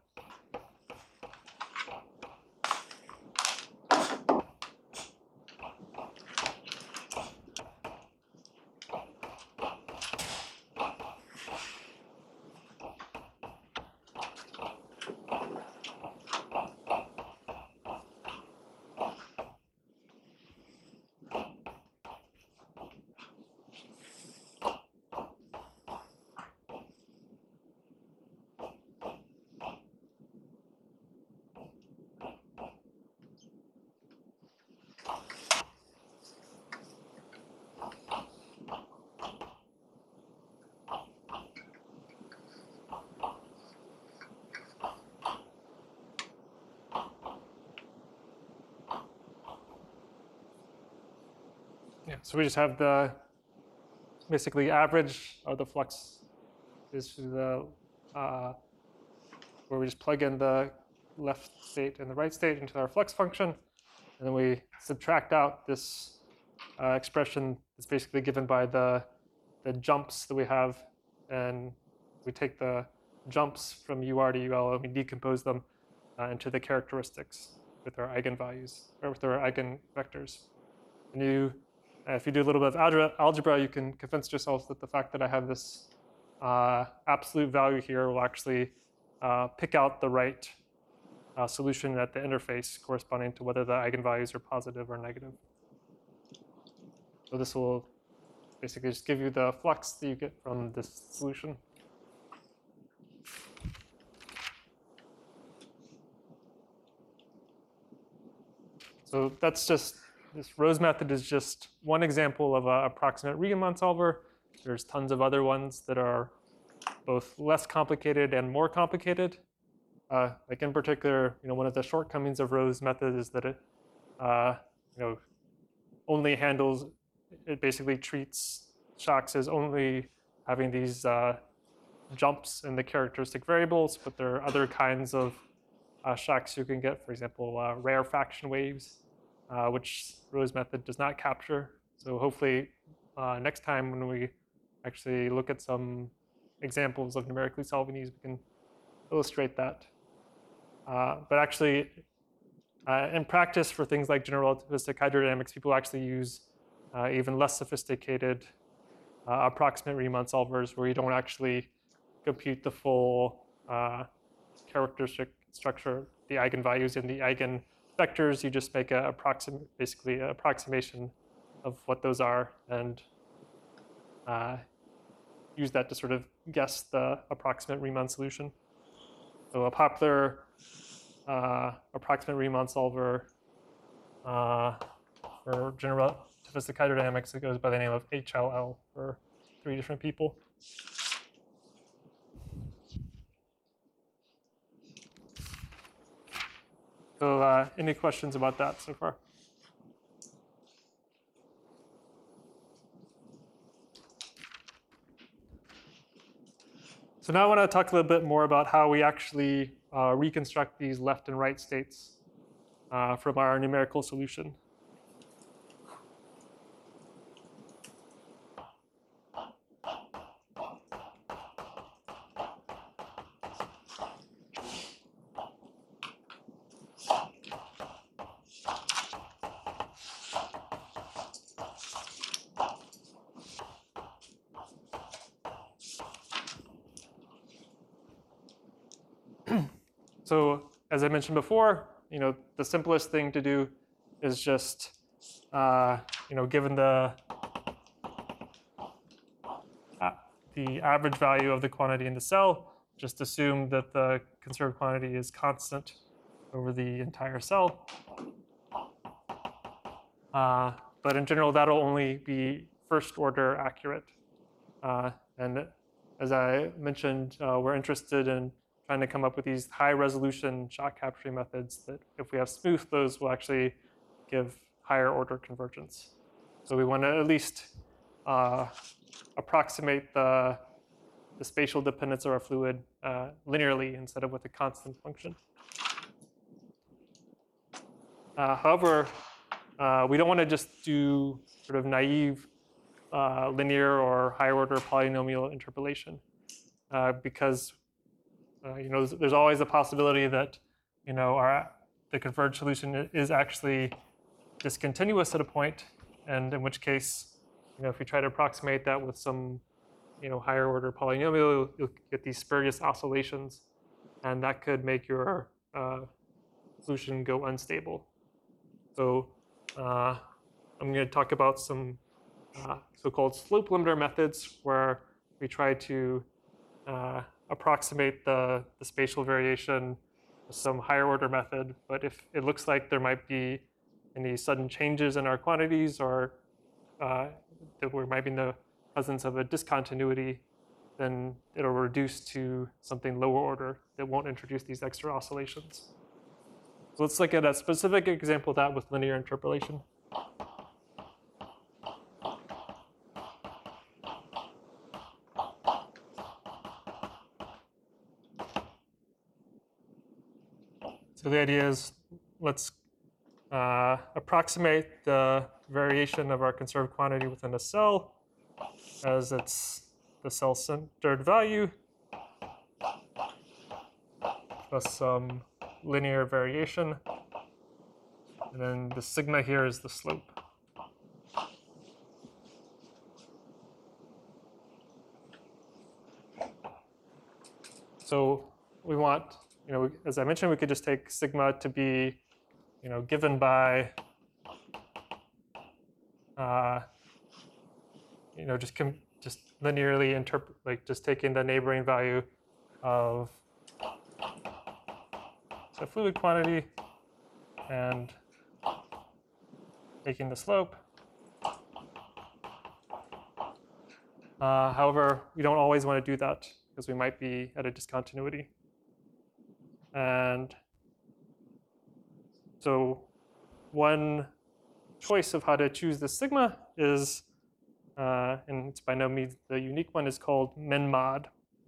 Yeah, so we just have the basically average of the flux is the where we just plug in the left state and the right state into our flux function, and then we subtract out this expression that's basically given by the jumps that we have, and we take the jumps from UR to UL and we decompose them into the characteristics with our eigenvalues or with our eigenvectors. And if you do a little bit of algebra, you can convince yourself that the fact that I have this absolute value here will actually pick out the right solution at the interface corresponding to whether the eigenvalues are positive or negative. So this will basically just give you the flux that you get from this solution. So that's just, this Rose method is just one example of an approximate Riemann solver. There's tons of other ones that are both less complicated and more complicated. Like in particular, one of the shortcomings of Rose method is that it, only handles, it basically treats shocks as only having these jumps in the characteristic variables, but there are other kinds of shocks you can get, for example, rarefaction waves, which Rose method does not capture. So hopefully next time when we actually look at some examples of numerically solving these, we can illustrate that. But actually, in practice for things like general relativistic hydrodynamics, people actually use even less sophisticated approximate Riemann solvers where you don't actually compute the full characteristic structure, the eigenvalues and the eigenvectors. You just make basically an approximation of what those are and use that to sort of guess the approximate Riemann solution. So a popular approximate Riemann solver for general relativistic hydrodynamics, it goes by the name of HLL for 3 different people. So any questions about that so far? So now I want to talk a little bit more about how we actually reconstruct these left and right states from our numerical solution. So as I mentioned before, the simplest thing to do is just, given the average value of the quantity in the cell, just assume that the conserved quantity is constant over the entire cell. But in general, that'll only be first order accurate. And as I mentioned, we're interested in trying to come up with these high resolution shock capturing methods that if we have smooth flows will actually give higher order convergence. So we want to at least approximate the spatial dependence of our fluid linearly instead of with a constant function. However, we don't want to just do sort of naive linear or higher order polynomial interpolation because there's always a possibility that the converged solution is actually discontinuous at a point, and in which case, if we try to approximate that with some higher order polynomial, you'll get these spurious oscillations, and that could make your solution go unstable. So I'm going to talk about some so-called slope limiter methods where we try to approximate the spatial variation with some higher order method. But if it looks like there might be any sudden changes in our quantities or that we might be in the presence of a discontinuity, then it'll reduce to something lower order that won't introduce these extra oscillations. So let's look at a specific example of that with linear interpolation. So the idea is let's approximate the variation of our conserved quantity within a cell as it's the cell-centered value plus some linear variation. And then the sigma here is the slope. So we want, as I mentioned, we could just take sigma to be, given by, just linearly interpret, like just taking the neighboring value of the fluid quantity and taking the slope. However, we don't always want to do that because we might be at a discontinuity. And so one choice of how to choose the sigma is, and it's by no means the unique one, is called min mod.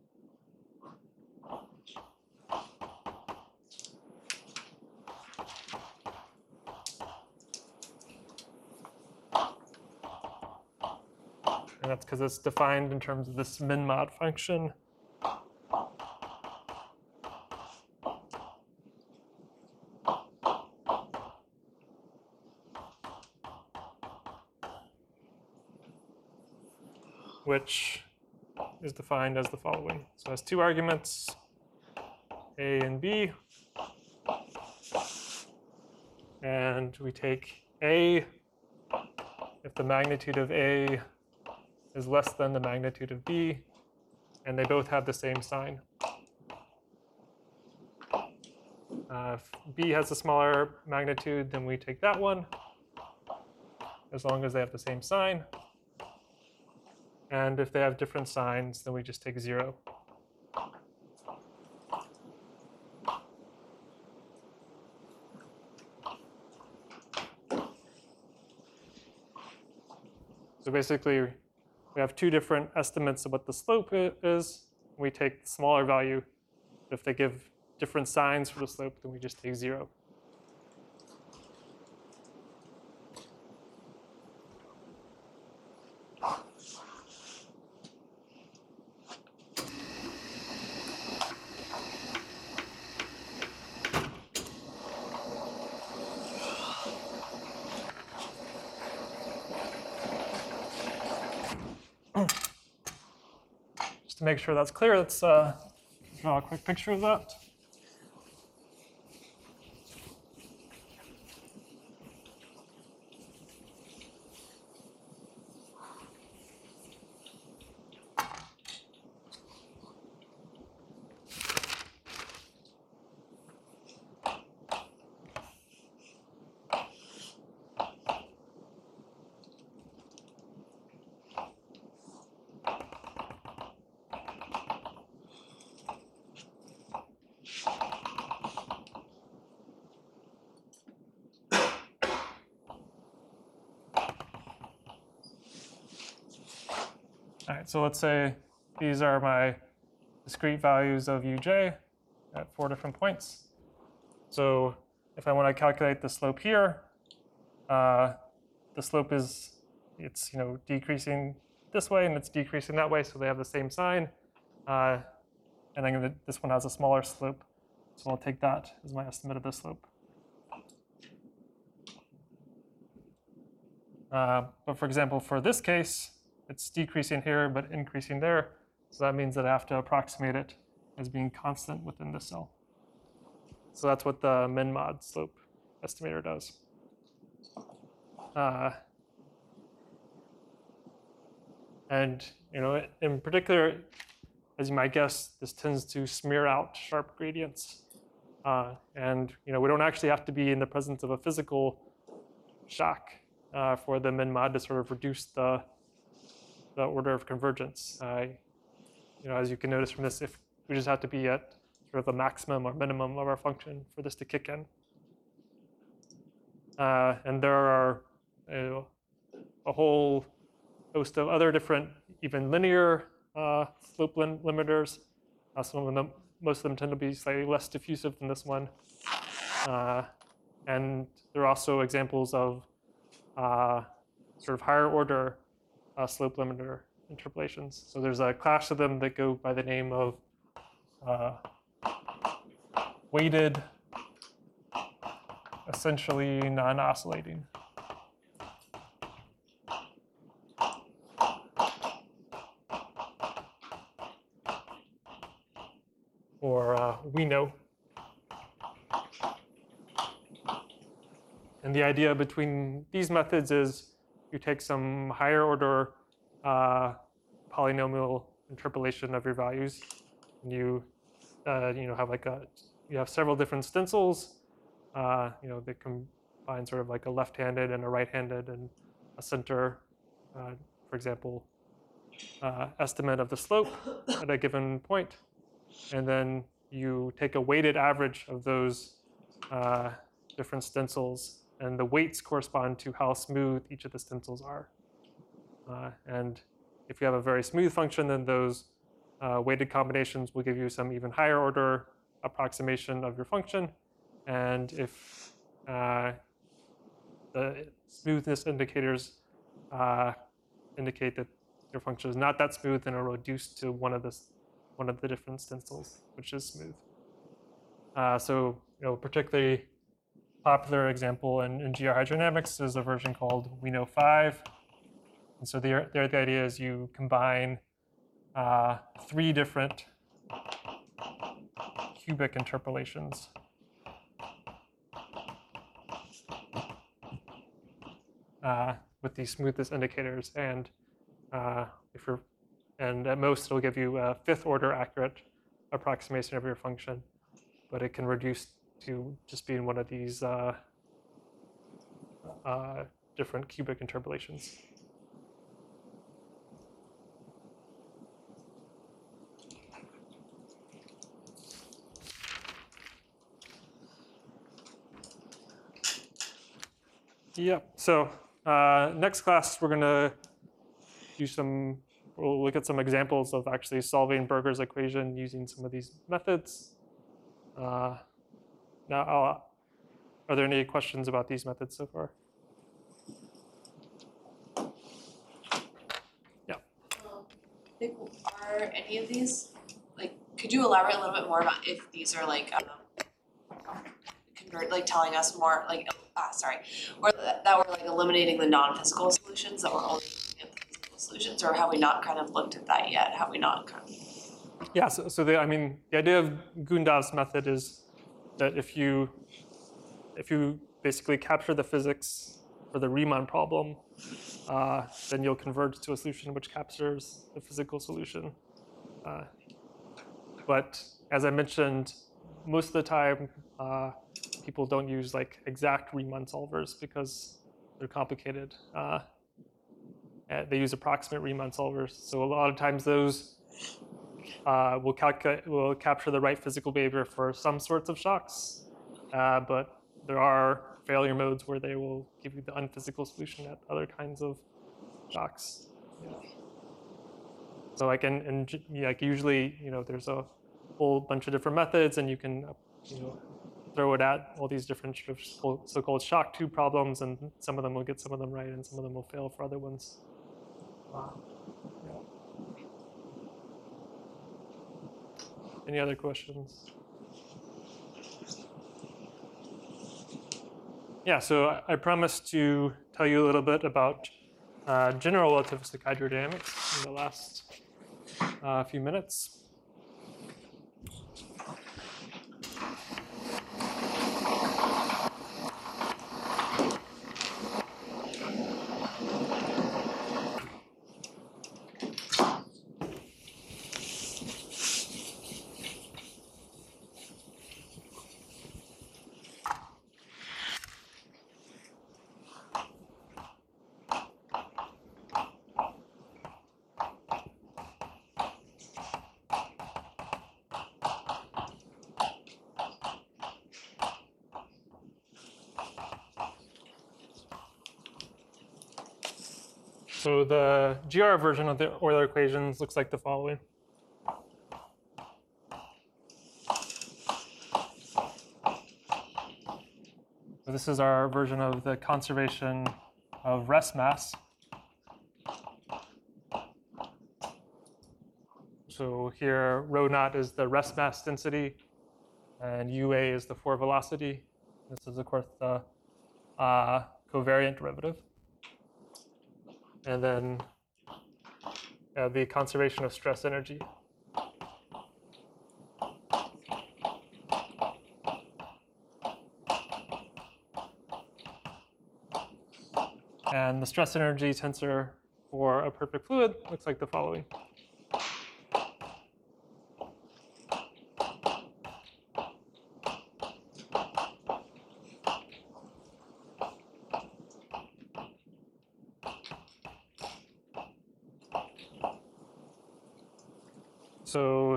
And that's because it's defined in terms of this min mod function. Which is defined as the following. So it has two arguments, A and B. And we take A if the magnitude of A is less than the magnitude of B, and they both have the same sign. If B has a smaller magnitude, then we take that one, as long as they have the same sign. And if they have different signs, then we just take 0. So basically, we have two different estimates of what the slope is. We take the smaller value. If they give different signs for the slope, then we just take 0. Just to make sure that's clear, let's draw a quick picture of that. All right, so let's say these are my discrete values of uj at 4 different points. So if I want to calculate the slope here, the slope is, it's decreasing this way and it's decreasing that way, so they have the same sign. And then this one has a smaller slope, so I'll take that as my estimate of the slope. But for example, for this case, it's decreasing here but increasing there, so that means that I have to approximate it as being constant within the cell. So that's what the min-mod slope estimator does. And in particular, as you might guess, this tends to smear out sharp gradients. And we don't actually have to be in the presence of a physical shock for the min-mod to sort of reduce the order of convergence. As you can notice from this, if we just have to be at sort of a maximum or minimum of our function for this to kick in. And there are a whole host of other different, even linear slope limiters. Some of them, most of them tend to be slightly less diffusive than this one. And there are also examples of sort of higher order slope limiter interpolations. So there's a class of them that go by the name of weighted, essentially non-oscillating. Or we know. And the idea between these methods is you take some higher order polynomial interpolation of your values, and you have you have several different stencils. They combine sort of like a left-handed and a right-handed and a center, for example, estimate of the slope at a given point. And then you take a weighted average of those different stencils, and the weights correspond to how smooth each of the stencils are. And if you have a very smooth function, then those weighted combinations will give you some even higher order approximation of your function. And if the smoothness indicators indicate that your function is not that smooth, then it'll reduce to one of the different stencils, which is smooth. So particularly popular example in GR hydrodynamics is a version called We Know 5. And so the idea is you combine 3 different cubic interpolations. With these smoothness indicators, and and at most it'll give you a 5th order accurate approximation of your function, but it can reduce to just being one of these different cubic interpolations. Yep. So next class we're going to do we'll look at some examples of actually solving Berger's equation using some of these methods. Now, are there any questions about these methods so far? Yeah. Are any of these, could you elaborate a little bit more about if these are telling us more, or that we're eliminating the non-physical solutions, that we're only looking at the physical solutions, or have we not kind of looked at that yet? Have we not kind of? Yeah, so the idea of Gundav's method is that if you basically capture the physics for the Riemann problem, then you'll converge to a solution which captures the physical solution. But as I mentioned, most of the time people don't use exact Riemann solvers because they're complicated. They use approximate Riemann solvers. So a lot of times those will capture the right physical behavior for some sorts of shocks, but there are failure modes where they will give you the unphysical solution at other kinds of shocks. Yeah. So like like usually, there's a whole bunch of different methods, and you can, throw it at all these different sort of so-called shock tube problems, and some of them will get some of them right, and some of them will fail for other ones. Yeah. Any other questions? Yeah, so I promised to tell you a little bit about general relativistic hydrodynamics in the last few minutes. So the GR version of the Euler equations looks like the following. So this is our version of the conservation of rest mass. So here, rho naught is the rest mass density, and UA is the forward velocity. This is, of course, the covariant derivative. And then the conservation of stress energy. And the stress energy tensor for a perfect fluid looks like the following. So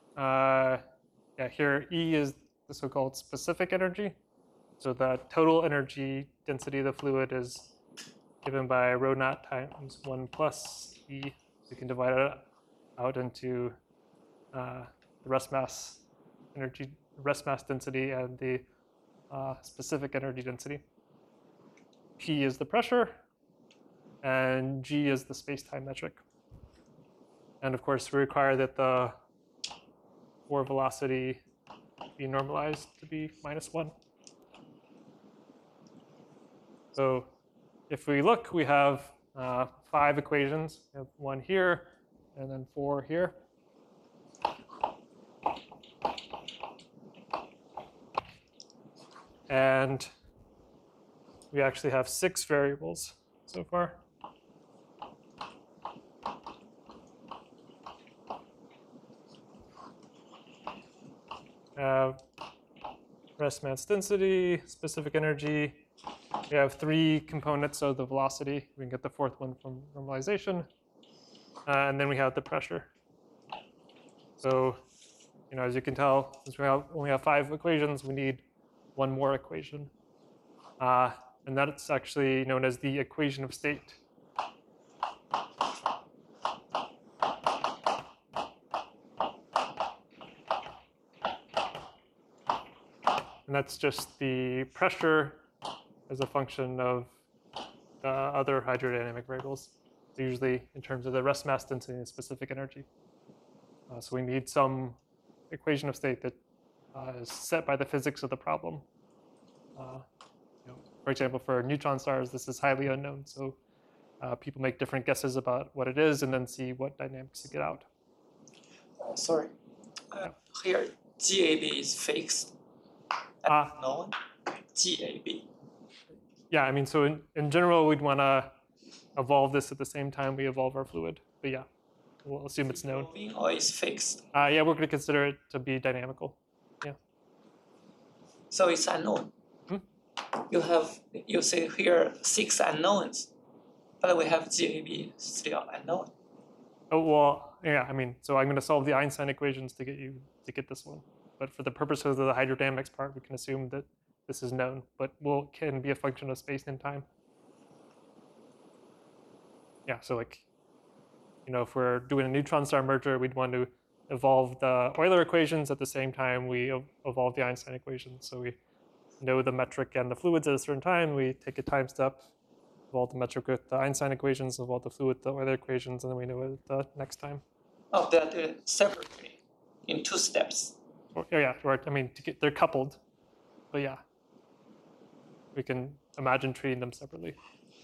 here E is the so-called specific energy. So the total energy density of the fluid is given by rho naught times 1 plus E. We can divide it out into the rest mass energy, rest mass density, and the specific energy density. P is the pressure, and G is the space-time metric. And of course, we require that the forward velocity be normalized to be -1. So if we look, we have 5 equations. We have 1 here, and then 4 here. And we actually have 6 variables so far. Rest mass density, specific energy. We have 3 components of the velocity. We can get the 4th one from normalization. And then we have the pressure. So, as you can tell, since we only have 5 equations, we need 1 more equation. And that's actually known as the equation of state. And that's just the pressure as a function of the other hydrodynamic variables, usually in terms of the rest mass density and specific energy. So we need some equation of state that is set by the physics of the problem. For example, for neutron stars, this is highly unknown. So people make different guesses about what it is and then see what dynamics to get out. Sorry. Here, GAB is fixed. Known. GAB. Yeah, I mean, so in general, we'd want to evolve this at the same time we evolve our fluid. But yeah, we'll assume it's known. Or it's fixed. Yeah, we're going to consider it to be dynamical. Yeah. So it's unknown. You say here 6 unknowns, but we have GAB still unknown. Oh, well, yeah, I mean, so I'm going to solve the Einstein equations to get this one. But for the purposes of the hydrodynamics part, we can assume that this is known, but can be a function of space and time. Yeah, so if we're doing a neutron star merger, we'd want to evolve the Euler equations at the same time we evolve the Einstein equations. So we know the metric and the fluids at a certain time. We take a time step, evolve the metric with the Einstein equations, evolve the fluid with the Euler equations, and then we know it the next time. Oh, they're separately in 2 steps. Yeah, right. I mean, they're coupled, but yeah, we can imagine treating them separately.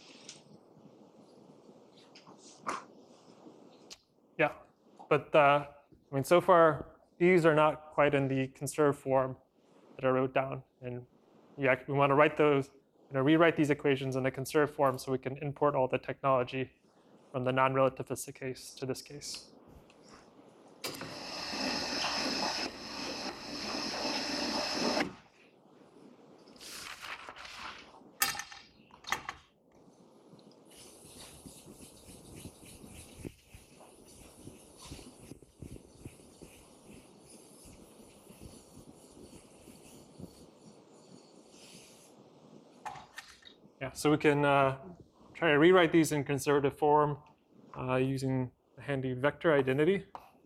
Yeah, but I mean, so far these are not quite in the conserved form that I wrote down, and we want to write those, rewrite these equations in a conserved form so we can import all the technology from the non-relativistic case to this case. Yeah, so we can try to rewrite these in conservative form using the handy vector identity.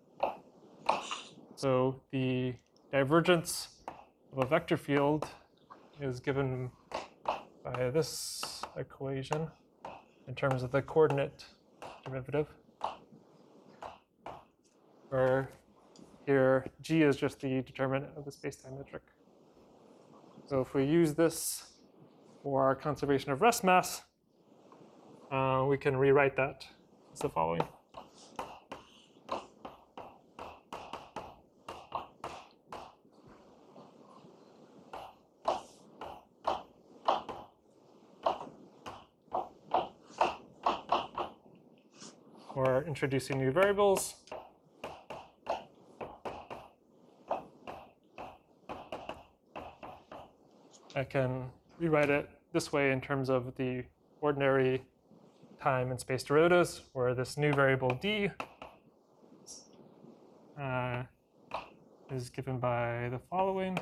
So the divergence of a vector field is given by this equation in terms of the coordinate derivative, where here G is just the determinant of the spacetime metric. So if we use this for our conservation of rest mass, we can rewrite that as the following. We're introducing new variables. I can rewrite it this way in terms of the ordinary time and space derivatives, where this new variable d is given by the following.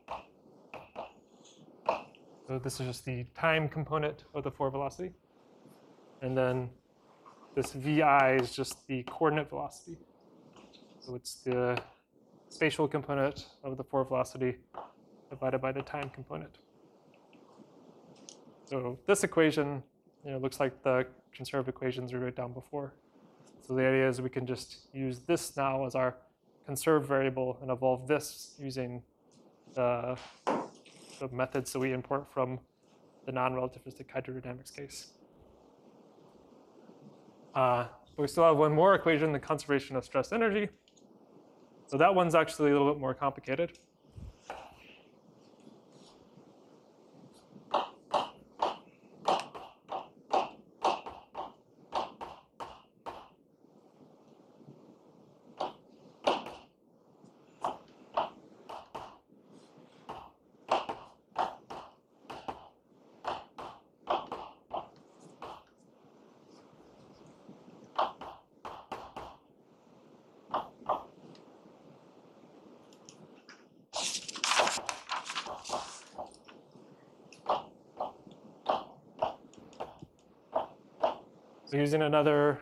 So this is just the time component of the forward velocity. And then this vi is just the coordinate velocity. So it's the spatial component of the forward velocity divided by the time component. So this equation looks like the conserved equations we wrote down before. So the idea is we can just use this now as our conserved variable and evolve this using the methods that we import from the non-relativistic hydrodynamics case. But we still have one more equation, the conservation of stress energy. So that one's actually a little bit more complicated. So using another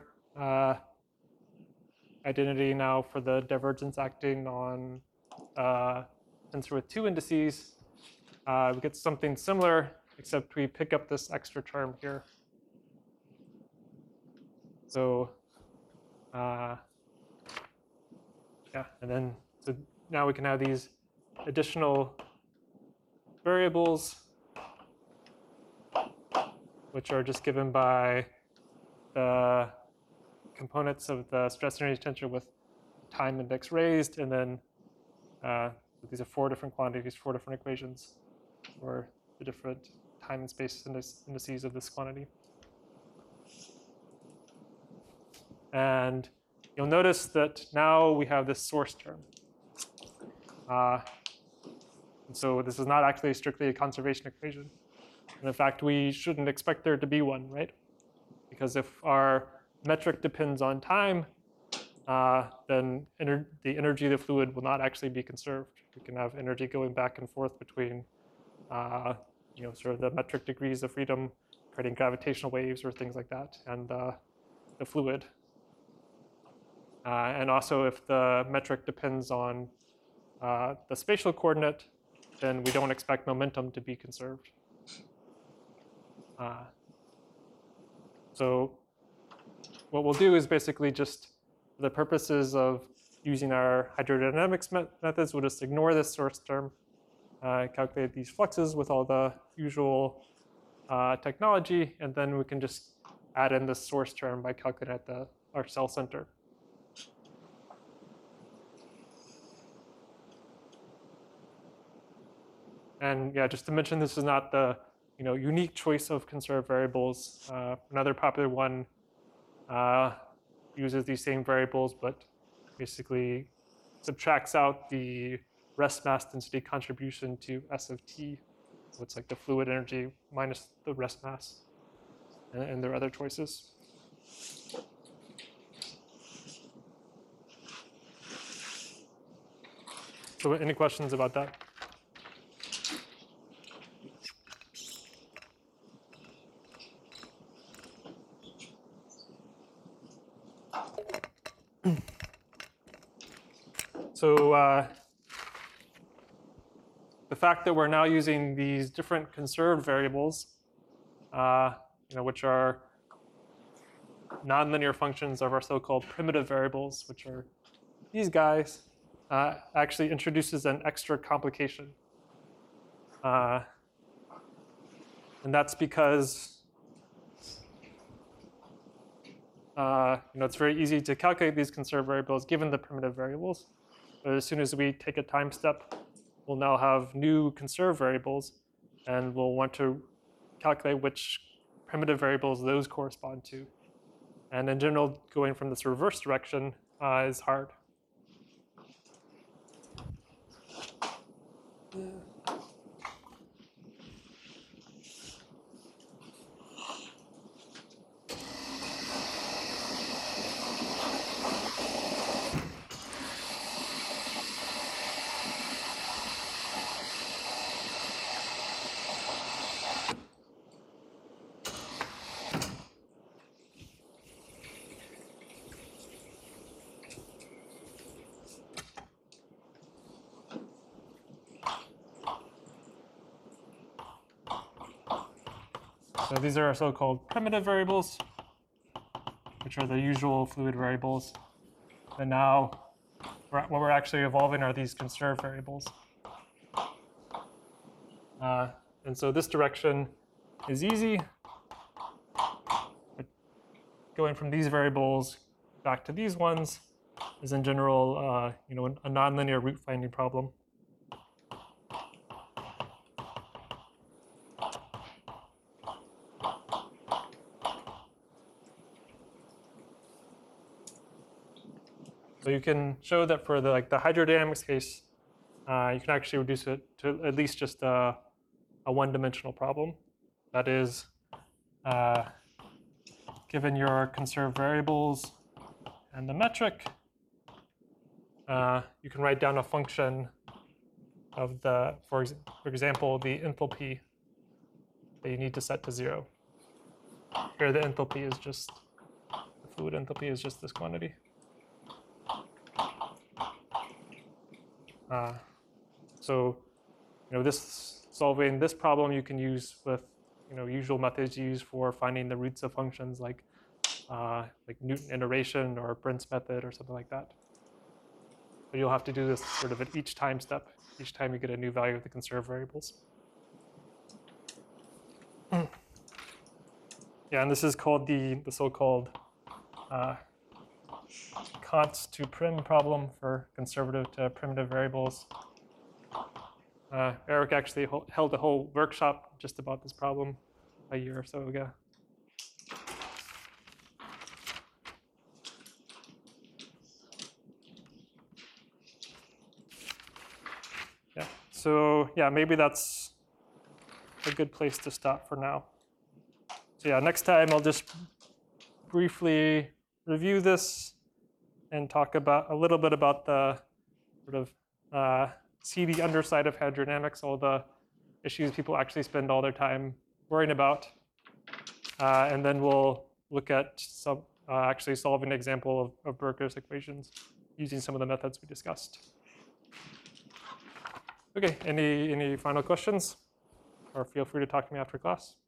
identity now for the divergence acting on tensor with 2 indices, we get something similar, except we pick up this extra term here. So yeah, and then so now we can have these additional variables, which are just given by the components of the stress energy tensor with time index raised, and then these are 4 different quantities, 4 different equations for the different time and space indices of this quantity. And you'll notice that now we have this source term. And so this is not actually strictly a conservation equation. And in fact, we shouldn't expect there to be one, right? Because if our metric depends on time, then the energy of the fluid will not actually be conserved. We can have energy going back and forth between sort of the metric degrees of freedom, creating gravitational waves or things like that, and the fluid. And also if the metric depends on the spatial coordinate, then we don't expect momentum to be conserved. So what we'll do is basically just, for the purposes of using our hydrodynamics methods, we'll just ignore this source term, calculate these fluxes with all the usual technology, and then we can just add in the source term by calculating at our cell center. And yeah, just to mention, this is not the unique choice of conserved variables. Another popular one uses these same variables, but basically subtracts out the rest mass density contribution to S of t. So it's like the fluid energy minus the rest mass, and there are other choices. So any questions about that? So the fact that we're now using these different conserved variables, which are nonlinear functions of our so-called primitive variables, which are these guys, actually introduces an extra complication. And that's because it's very easy to calculate these conserved variables given the primitive variables. But as soon as we take a time step, we'll now have new conserved variables, and we'll want to calculate which primitive variables those correspond to. And in general, going from this reverse direction is hard. So these are our so-called primitive variables, which are the usual fluid variables. And now what we're actually evolving are these conserved variables. And so this direction is easy. But going from these variables back to these ones is in general a nonlinear root finding problem. So you can show that for the hydrodynamics case, you can actually reduce it to at least just a one-dimensional problem. That is, given your conserved variables and the metric, you can write down a function of for example, the enthalpy that you need to set to 0. Here, the enthalpy is just, the fluid enthalpy is just this quantity. So, solving this problem you can use with, usual methods used for finding the roots of functions like Newton iteration or Brent's method or something like that. But you'll have to do this sort of at each time step, each time you get a new value of the conserved variables. Yeah, and this is called the so-called const to prim problem for conservative to primitive variables. Eric actually held a whole workshop just about this problem a year or so ago. Yeah, so yeah, maybe that's a good place to stop for now. So yeah, next time I'll just briefly review this and talk about a little bit about the sort of seedy underside of hydrodynamics, all the issues people actually spend all their time worrying about. And then we'll look at some actually solve an example of Broca's equations using some of the methods we discussed. Okay, any final questions? Or feel free to talk to me after class.